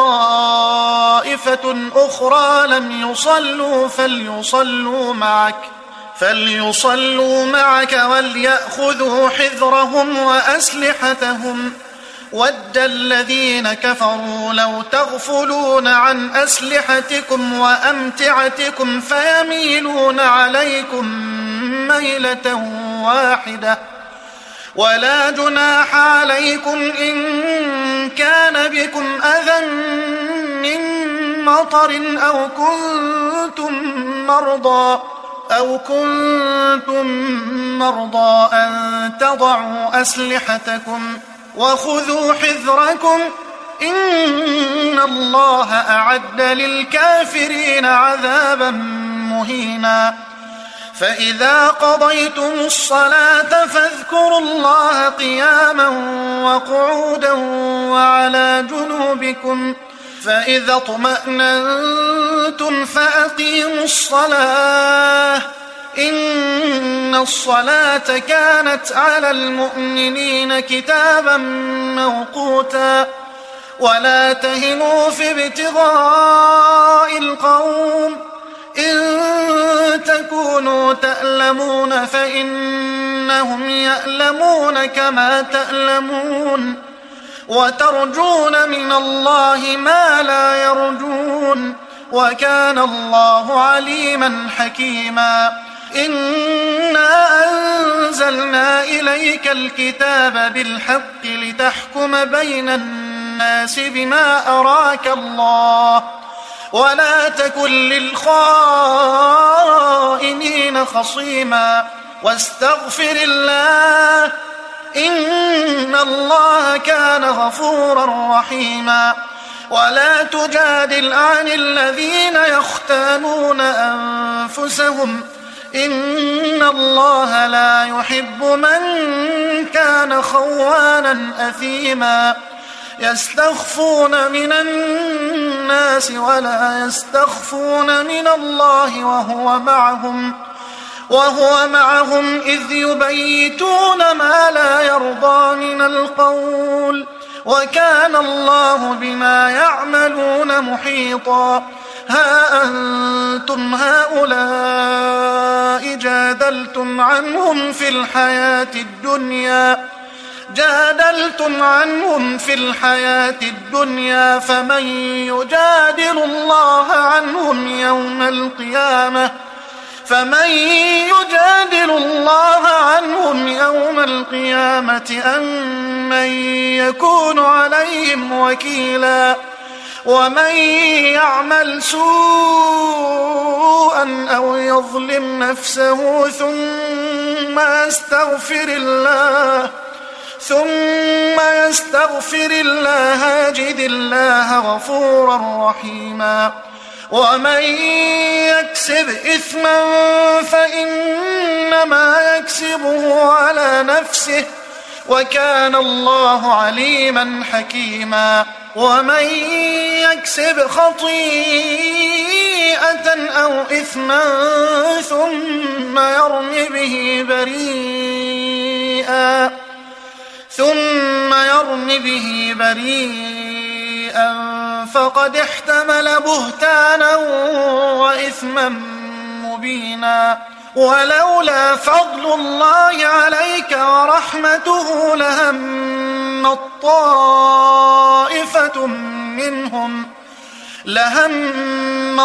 Speaker 1: طائفة أخرى لم يصلوا فليصلوا معك فليصلوا معك وليأخذوا حذرهم وأسلحتهم ود الذين كفروا لو تغفلون عن أسلحتكم وأمتعتكم فيميلون عليكم ميلة واحدة ولا جناح عليكم إن كان بكم أذى من مطر أو كنتم مرضى أو كنتم مرضى أن تضعوا أسلحتكم وخذوا حذركم إن الله أعد للكافرين عذابا مهينا فإذا قضيتم الصلاة فاذكروا الله قياما وقعودا وعلى جنوبكم فإذا اطمأننتم فأقيموا الصلاة إن الصلاة كانت على المؤمنين كتابا موقوتا ولا تهنوا في ابتغاء القوم إن تكونوا تألمون فإنهم يألمون كما تألمون وترجون من الله ما لا يرجون وكان الله عليما حكيما إنا أنزلنا إليك الكتاب بالحق لتحكم بين الناس بما أراك الله ولا تكن للخائنين خصيما واستغفر الله إن الله كان غفورا رحيما ولا تجادل عن الذين يختانون أنفسهم إن الله لا يحب من كان خوانا أثيما يستخفون من الناس ولا يستخفون من الله وهو معهم وهو معهم إذ يبيتون ما لا يرضى من القول وكان الله بما يعملون محيطا ها أنتم هؤلاء جادلتم عنهم في الحياة الدنيا جادلتم عنهم في الحياة الدنيا فمن يجادل الله عنهم يوم القيامة فمن يجادل الله عنهم يوم القيامة أم من يكون عليهم وكيلا ومن يعمل سوءا أو يظلم نفسه ثم يستغفر الله ثم يستغفر الله يجد الله غفورا رحيما ومن يكسب إثما فإنما يكسبه على نفسه وكان الله عليما حكيما ومن يكسب خطيئة أو إثما ثم يرم به بريئا ثم يرم به بريئا فقد احتمل بهتانا وإثما مبينا ولولا فضل الله عليك ورحمته لهم طائفة منهم لهم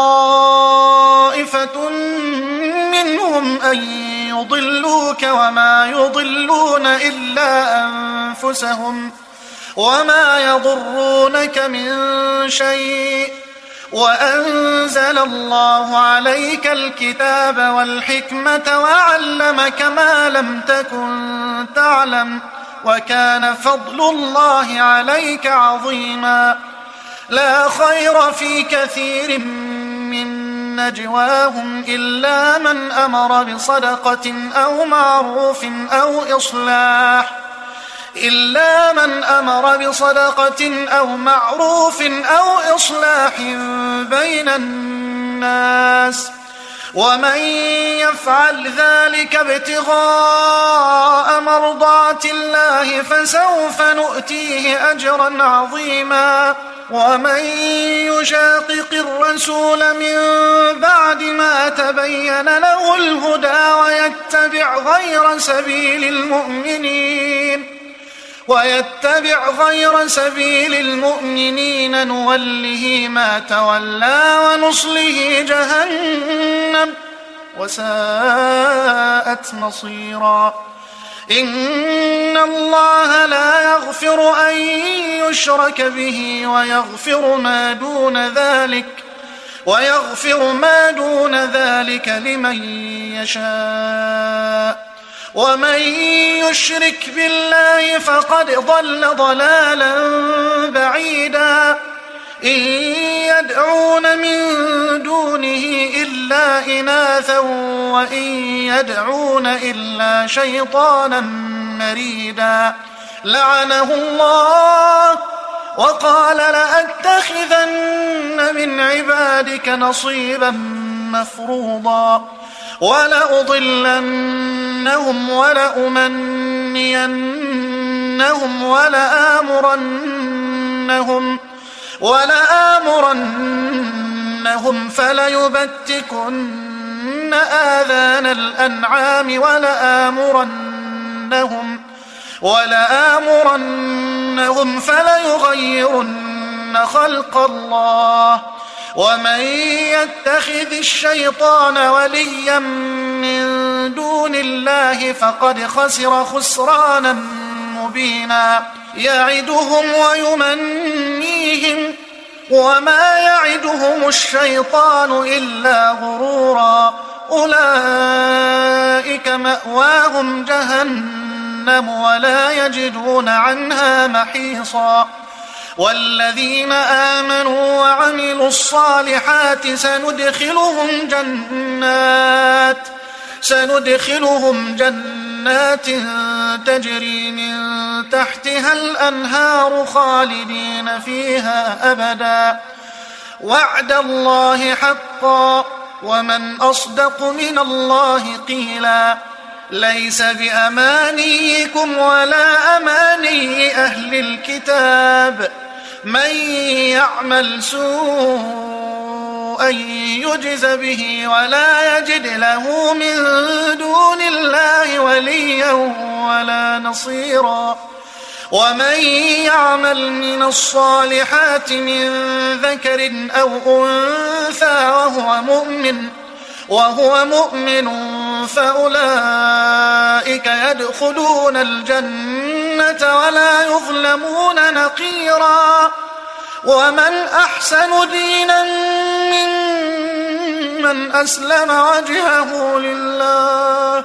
Speaker 1: طائفة منهم أن يضلوك وما يضلون إلا أنفسهم وما يضرونك من شيء وأنزل الله عليك الكتاب والحكمة وعلمك ما لم تكن تعلم وكان فضل الله عليك عظيما لا خير في كثير من نجواهم إلا من أمر بصدقة أو معروف أو إصلاح إلا من أمر بصدقة أو معروف أو إصلاح بين الناس ومن يفعل ذلك ابتغاء مرضات الله فسوف نؤتيه أجرا عظيما ومن يشاقق الرسول من بعد ما تبين له الهدى ويتبع غير سبيل المؤمنين ويتبع غير سبيل المؤمنين نوله ما تولى ونصله جهنم وساءت مصيرا إن الله لا يغفر أن يشرك به ويغفر ما دون ذلك ويغفر ما دون ذلك لمن يشاء ومن يشرك بالله فقد ضل ضلالا بعيدا إن يدعون من دونه إلا إناثا وإن يدعون إلا شيطانا مريدا لعنه الله وقال لأتخذن من عبادك نصيبا مفروضا ولأضلنهم ولأمنينهم ولآمرنهم ولآمرنهم فليبتكن آذان الأنعام ولآمرنهم ولآمرنهم فليغيرن خلق الله ومن يتخذ الشيطان وليا من دون الله فقد خسر خسرانا مبينا يعدهم ويمنيهم وما يعدهم الشيطان إلا غرورا أولئك مأواهم جهنم ولا يجدون عنها محيصا والذين آمنوا وعملوا الصالحات سندخلهم جنات سندخلهم جنات تجري من تحتها الأنهار خالدين فيها أبدا وعد الله حقا ومن أصدق من الله قيلا ليس بأمانيكم ولا أماني أهل الكتاب من يعمل سوءا يجز به ولا يجد له من دون الله وليا ولا نصيرا ومن يعمل من الصالحات من ذكر أو أنثى وهو مؤمن وهو مؤمن فأولئك يدخلون الجنة ولا يظلمون نقيرا ومن أحسن دينا ممن أسلم وجهه لله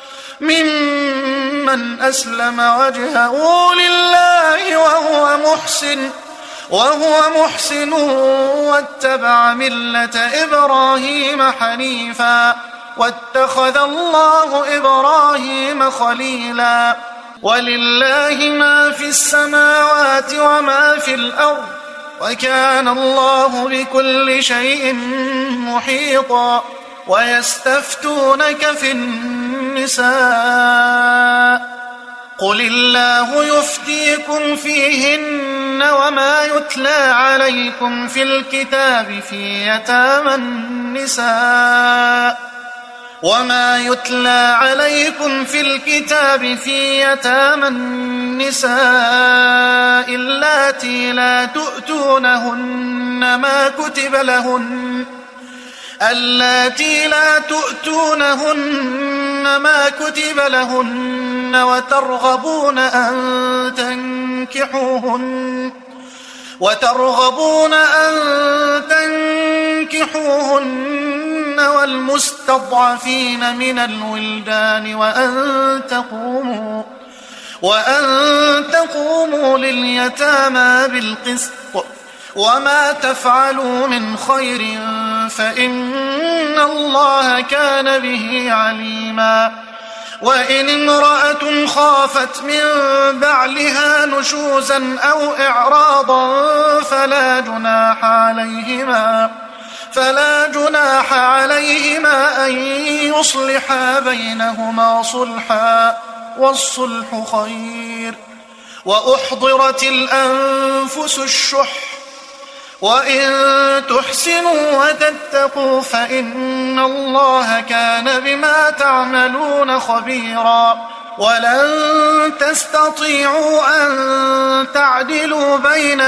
Speaker 1: ممن أسلم وجهه لله وهو محسن وهو محسن واتبع ملة إبراهيم حنيفا واتخذ الله إبراهيم خليلا ولله ما في السماوات وما في الأرض وكان الله بكل شيء محيطا ويستفتونك في النساء قل الله يفتيكم فيهن وما يتلى عليكم في الكتاب في يتامى النساء وما يتلى عليكم في الكتاب في يتامى النساء اللاتي لا تؤتونهن ما كتب لهن اللاتي لا تؤتونهن ما كتب لهن وترغبون أن تنكحوهن وترغبون أن تنكحوهن والمستضعفين من الولدان وأن تقوموا وأن تقوموا لليتامى بالقسط وما تفعلوا من خير فإن الله كان به عليما. وإن امرأة خافت من بعلها نشوزا أو إعراضا فلا جناح عليهما فلا جناح عليهما أن يصلحا بينهما صلحا والصلح خير. وأحضرت الأنفس الشح وإن تحسنوا وتتقوا فإن الله كان بما تعملون خبيرا. ولن تستطيعوا أن تعدلوا بين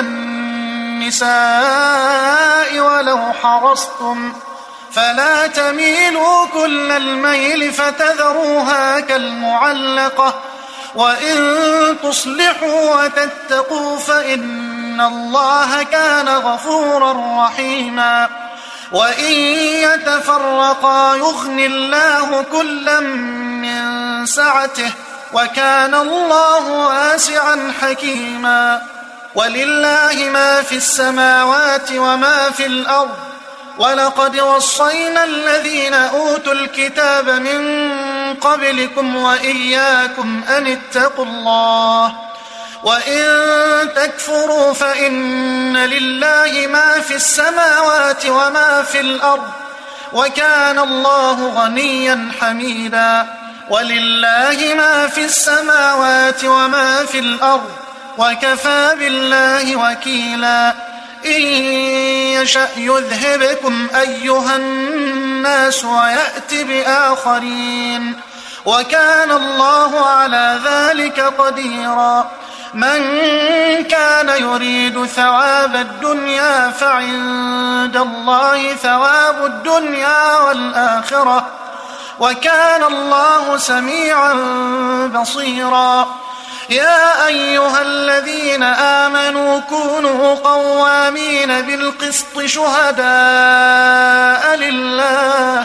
Speaker 1: النساء ولو حرصتم فلا تميلوا كل الميل فتذروها كالمعلقة. وإن تصلحوا وتتقوا فإن الله كان غفورا رحيما. وإن يتفرقا يغن الله كلا من سعته وكان الله واسعا حكيما. ولله ما في السماوات وما في الأرض ولقد وصينا الذين أوتوا الكتاب من قبلكم وإياكم أن اتقوا الله. وإن تكفروا فإن لله ما في السماوات وما في الأرض وكان الله غنيا حميدا. ولله ما في السماوات وما في الأرض وكفى بالله وكيلا. إن يشأ يذهبكم أيها الناس ويأت بآخرين وكان الله على ذلك قديرا. من كان يريد ثواب الدنيا فعند الله ثواب الدنيا والآخرة وكان الله سميعا بصيرا. يا أيها الذين آمنوا كونوا قوامين بالقسط شهداء لله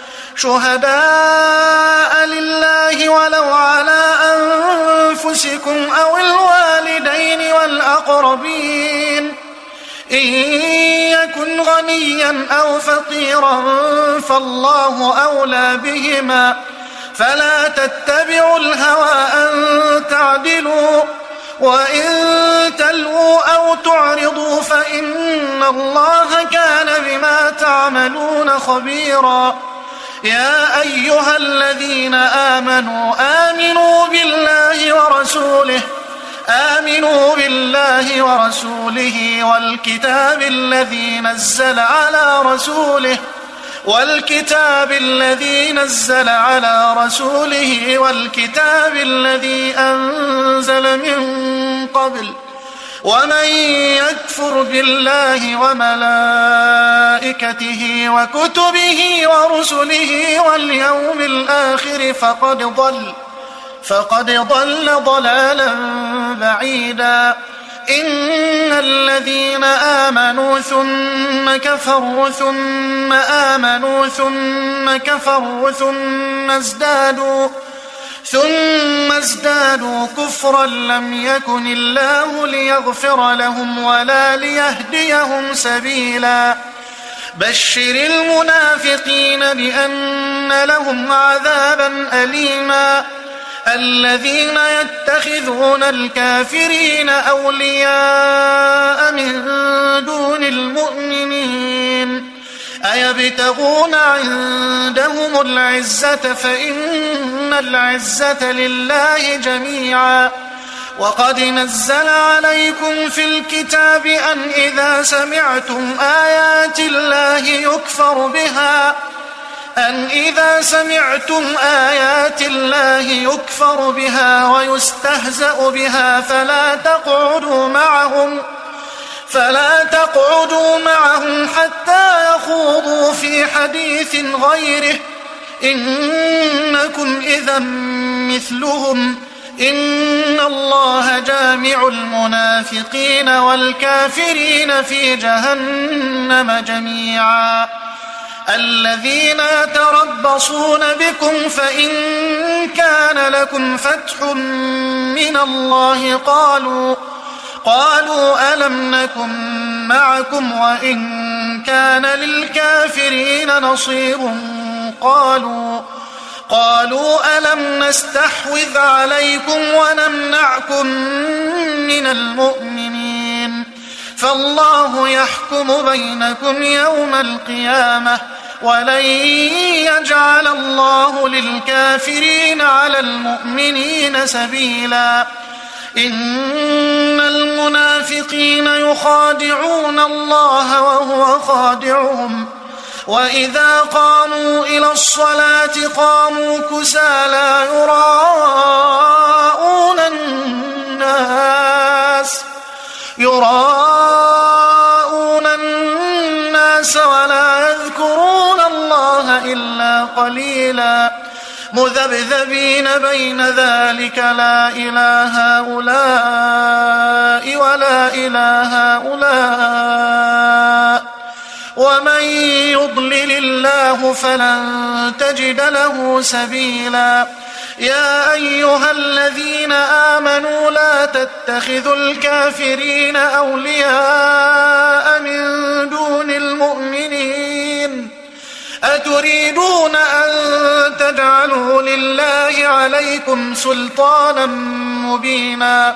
Speaker 1: شهداء لله ولو على أنفسكم أو الوالدين والأقربين إن يكن غنيا أو فقيرا فالله أولى بهما فلا تتبعوا الهوى أن تعدلوا وإن تلووا أو تعرضوا فإن الله كان بما تعملون خبيرا. يا أيها الذين آمنوا آمنوا بالله ورسوله آمنوا بالله ورسوله والكتاب الذي نزل على رسوله والكتاب الذي نزل على رسوله والكتاب الذي أنزل من قبل ومن يكفر بالله وملائكته وكتبه ورسله واليوم الآخر فقد ضل فقد ضل ضلالا بعيدا. إن الذين آمنوا ثم كفروا ثم آمنوا ثم كفروا ثم ازدادوا ثم ازدادوا كفرا لم يكن الله ليغفر لهم ولا ليهديهم سبيلا. بشر المنافقين بأن لهم عذابا أليما. الذين يتخذون الكافرين أولياء من دون المؤمنين أيبتغون عندهم العزة فإن العزة لله جميعا. وقد نزل عليكم في الكتاب أن إذا سمعتم آيات الله يكفر بها أن إذا سمعتم آيات الله يكفر بها ويستهزأ بها فلا تقعدوا معهم فلا تقعدوا معهم حتى يخوضوا في حديث غيره إنكم إذا مثلهم إن الله جامع المنافقين والكافرين في جهنم جميعا. الذين يتربصون بكم فإن كان لكم فتح من الله قالوا قالوا ألم نكن معكم وإن كان للكافرين نصير قالوا قالوا ألم نستحوذ عليكم ونمنعكم من المؤمنين فالله يحكم بينكم يوم القيامة ولن يجعل الله للكافرين على المؤمنين سبيلا إن المنافقين يخادعون الله وهو خادعهم وإذا قاموا إلى الصلاة قاموا كسالى يراءون الناس يراءون الناس ولا يذكرون الله إلا قليلا مذبذبين بين ذلك لا إله هؤلاء ولا إله هؤلاء ومن يضلل الله فلن تجد له سبيلا يا أيها الذين آمنوا لا تتخذوا الكافرين أولياء من دون المؤمنين أتريدون أن تجعلوا لله عليكم سلطانا مبينا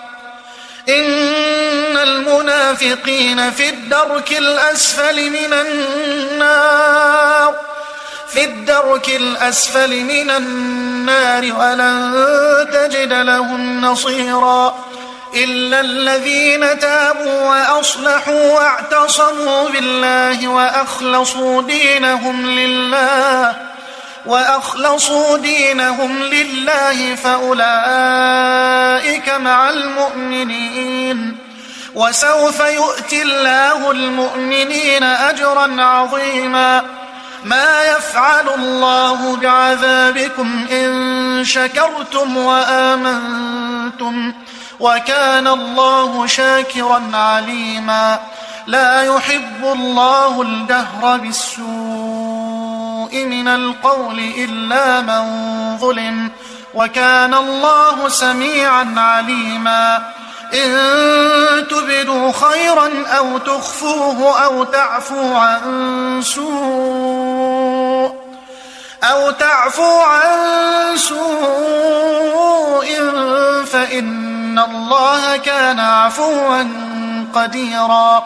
Speaker 1: إن المنافقين في الدرك الأسفل من النار في الدرك الأسفل من النار ولن تجد لهم نصيرا إلا الذين تابوا وأصلحوا واعتصموا بالله وأخلصوا دينهم لله وأخلصوا دينهم لله فأولئك مع المؤمنين وسوف يؤتي الله المؤمنين أجرا عظيما ما يفعل الله بعذابكم إن شكرتم وآمنتم وكان الله شاكرا عليما لا يحب الله الجهر بالسوء من القول إلا من ظلم وكان الله سميعا عليما إن تبدوا خيرا أو تخفوه أو تعفو عن سوء أو تعفو عن سوء فإن الله كان عفوا قديرا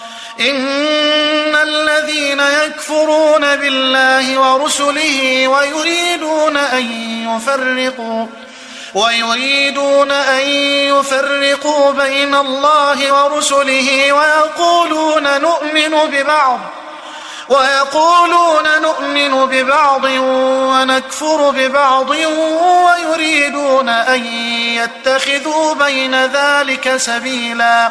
Speaker 1: إن الذين يكفرون بالله ورسله ويريدون أن يفرقوا ويريدون أن يفرقوا بين الله ورسله ويقولون نؤمن ببعض ويقولون نؤمن ببعض ونكفر ببعض ويريدون أن يتخذوا بين ذلك سبيلا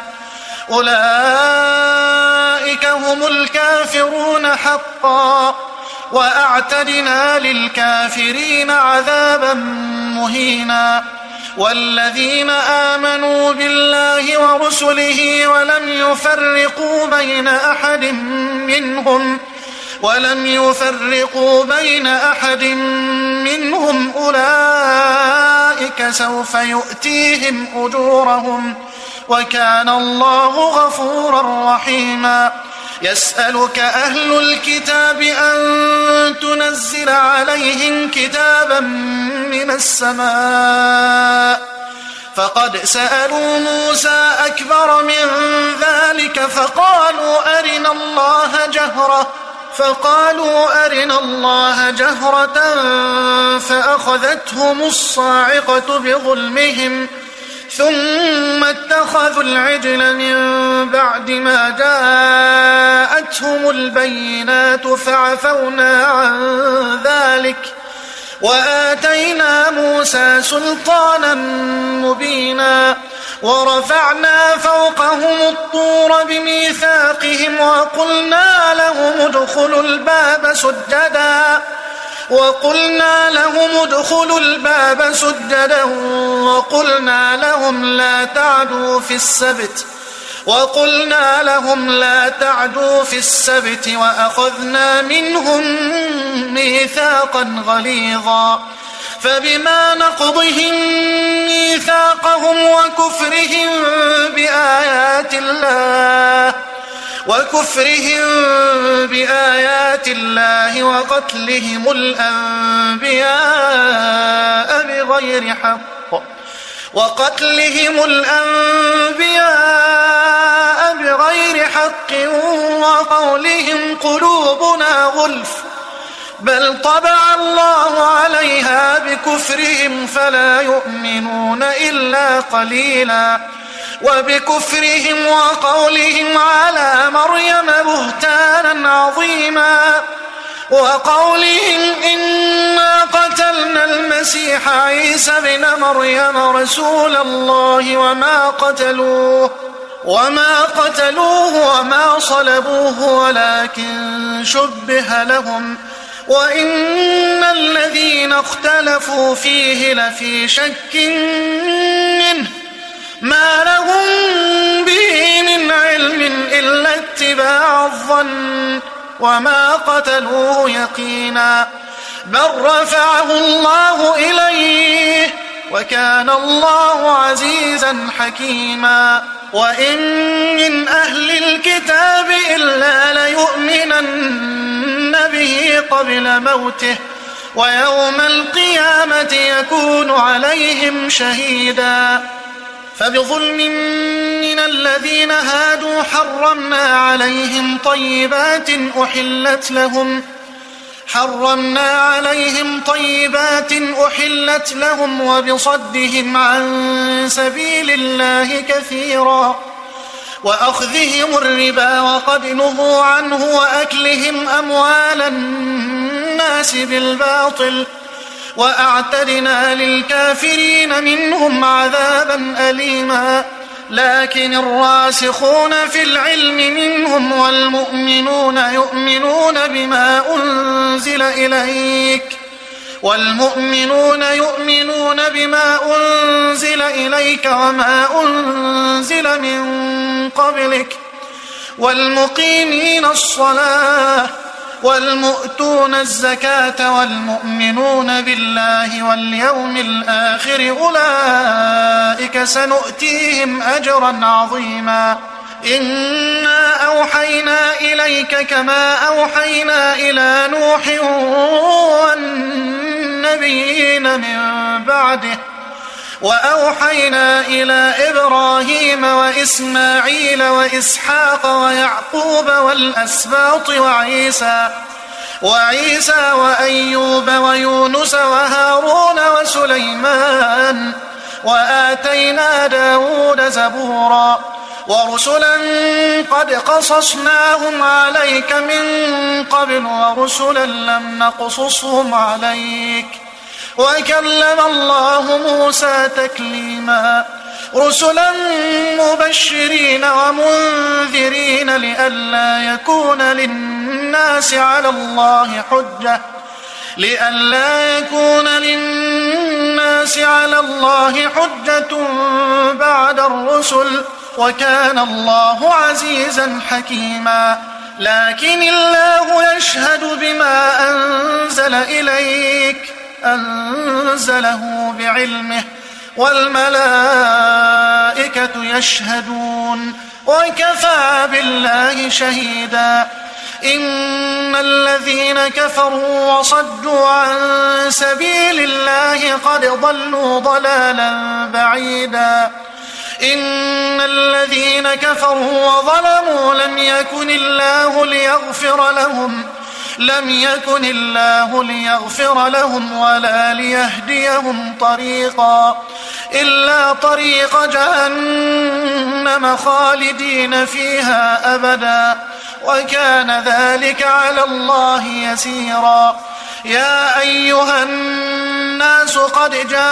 Speaker 1: أولئك هم الكافرون حقا وأعتدنا للكافرين عذابا مهينا والذين آمنوا بالله ورسله ولم يفرقوا بين أحد منهم ولم يفرقوا بين أحد منهم أولئك سوف يؤتيهم أجورهم وكان الله غفورا رحيما يسألك أهل الكتاب أن تنزل عليهم كتابا من السماء فقد سألوا موسى أكبر من ذلك فقالوا أرنا الله جهرة فقالوا أرنا الله جهرة فأخذتهم الصاعقة بظلمهم ثم اتخذوا العجل من بعد ما جاءتهم البينات فعفونا عن ذلك وآتينا موسى سلطانا مبينا ورفعنا فوقهم الطور بميثاقهم وقلنا لهم ادخلوا الباب سجدا وقلنا لهم ادخلوا الباب سجدا وقلنا لهم لا تعدوا في السبت وقلنا لهم لا تعدوا في السبت وأخذنا منهم ميثاقا غليظا فبما نقضهم ميثاقهم وكفرهم بآيات الله وكفرهم بآيات الله وقتلهم الأنبياء بغير حق وقتلهم الأنبياء بغير حق وقولهم قلوبنا غلف بل طبع الله عليها بكفرهم فلا يؤمنون إلا قليلا وبكفرهم وقولهم على مريم بهتانا عظيما وقولهم إنا قتلنا المسيح عيسى ابن مريم رسول الله وما قتلوه وما قتلوه وما صلبوه ولكن شبه لهم وإن الذين اختلفوا فيه لفي شك منه ما لهم به من علم إلا اتباع الظن وما قتلوه يقينا بل رفعه الله إليه وكان الله عزيزا حكيما وإن من أهل الكتاب إلا ليؤمنن به قبل موته ويوم القيامة يكون عليهم شهيدا فبظلم من الذين هادوا حرمنا عليهم طيبات أحلت لهم حرمنا عليهم طيبات أحلت لهم وبصدهم عن سبيل الله كثيرا وأخذهم الربا وقد نهوا عنه وأكلهم أموال الناس بالباطل وأعتدنا للكافرين منهم عذابا أليما لكن الراسخون في العلم منهم والمؤمنون يؤمنون بما أنزل إليك والمؤمنون يؤمنون بما أنزل إليك وما أنزل من قبلك والمقيمين الصلاة والمؤتون الزكاة والمؤمنون بالله واليوم الآخر أولئك سنؤتيهم أجرا عظيما إنا أوحينا إليك كما أوحينا إلى نوح والنبيين من بعده وأوحينا إلى إبراهيم وإسماعيل وإسحاق ويعقوب والأسباط وعيسى وعيسى وأيوب ويونس وهارون وسليمان وآتينا داود زبورا ورسلا قد قصصناهم عليك من قبل ورسلا لم نقصصهم عليك وكلم الله موسى تكليما رسلا مبشرين ومنذرين لئلا يكون للناس على الله حجة لئلا يكون للناس على الله حجة بعد الرسل وكان الله عزيزا حكيما لكن الله يشهد بما أنزل إليك أنزله بعلمه والملائكة يشهدون وكفى بالله شهيدا إن الذين كفروا وصدوا عن سبيل الله قد ضلوا ضلالا بعيدا إن الذين كفروا وظلموا لم يكن الله ليغفر لهم لم يكن الله ليغفر لهم ولا ليهديهم طريقا إلا طريق جهنم خالدين فيها أبدا وكان ذلك على الله يسيرا يا أيها الناس قد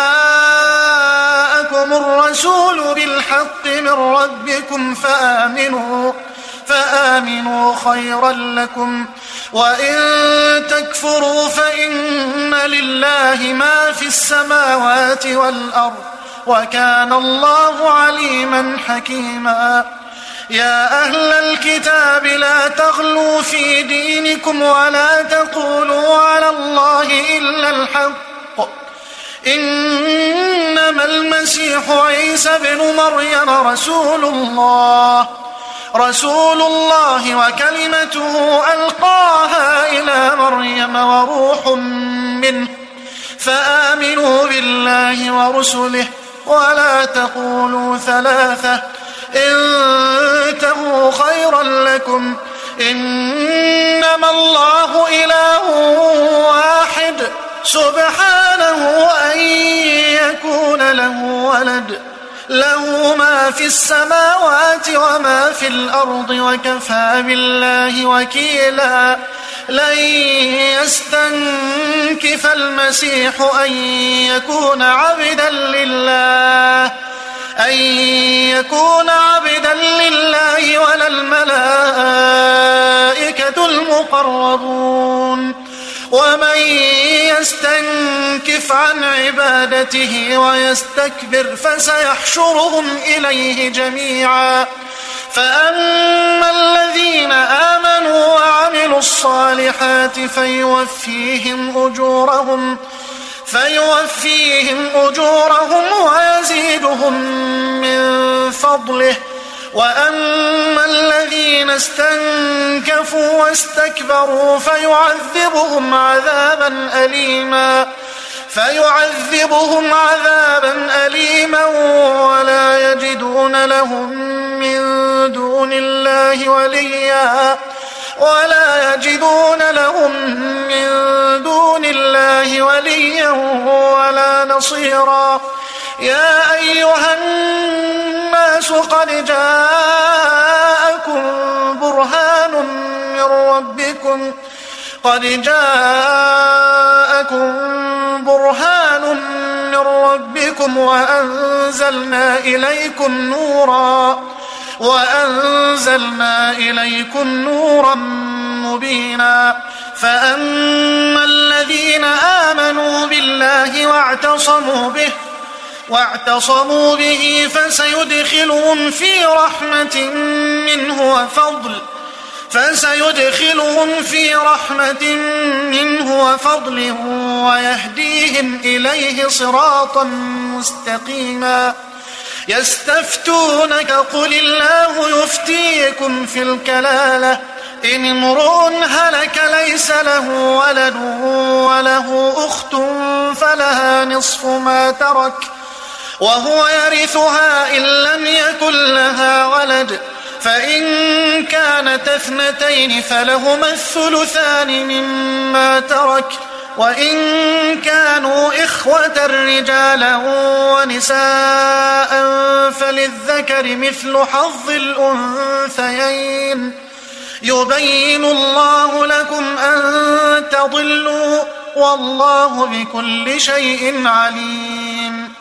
Speaker 1: جاءكم الرسول بالحق من ربكم فآمنوا فآمنوا خيرا لكم وإن تكفروا فإن لله ما في السماوات والأرض وكان الله عليما حكيما يا أهل الكتاب لا تغلوا في دينكم ولا تقولوا على الله إلا الحق إنما المسيح عيسى بن مريم رسول الله رسول الله وكلمته ألقاها إلى مريم وروح منه فآمنوا بالله ورسله ولا تقولوا ثلاثة انتهوا خيرا لكم إنما الله إله واحد سبحانه أن يكون له ولد له ما في السماوات وما في الأرض وكفى بالله وكيلا لن يستنكف المسيح أن يكون عبدا لله أن يكون عبدا لله ولا الملائكة المقربون ومن يستنكف عن عبادته ويستكبر فسيحشرهم إليه جميعا فأما الذين آمنوا وعملوا الصالحات فيوفيهم أجورهم فيوفيهم أجورهم ويزيدهم من فضله وأما الذين استنكفوا واستكبروا فيعذبهم عذابا أليما فيعذبهم عذابا أليما ولا يجدون لهم من دون الله وليا ولا يجدون لهم من دون الله وليا ولا نصيرا يا أيها الناس قد جاءكم برهان من ربكم قد جاءكم برهان من ربكم وأنزلنا إليكم نورا وأنزلنا إليكم نورا مبينا فأما الذين آمنوا بالله واعتصموا به واعتصموا به فسيدخلهم في رحمة منه وفضل فسيدخلهم في رحمة منه وفضل ويهديهم إليه صراطا مستقيما يستفتونك قل الله يفتيكم في الكلالة إن امرؤ هلك ليس له ولد وله أخت فلها نصف ما ترك وهو يرثها إن لم يكن لها ولد فإن كانت اثنتين فلهما الثلثان مما ترك وإن كانوا إخوة رجالا ونساء فللذكر مثل حظ الأنثيين يبين الله لكم أن تضلوا والله بكل شيء عليم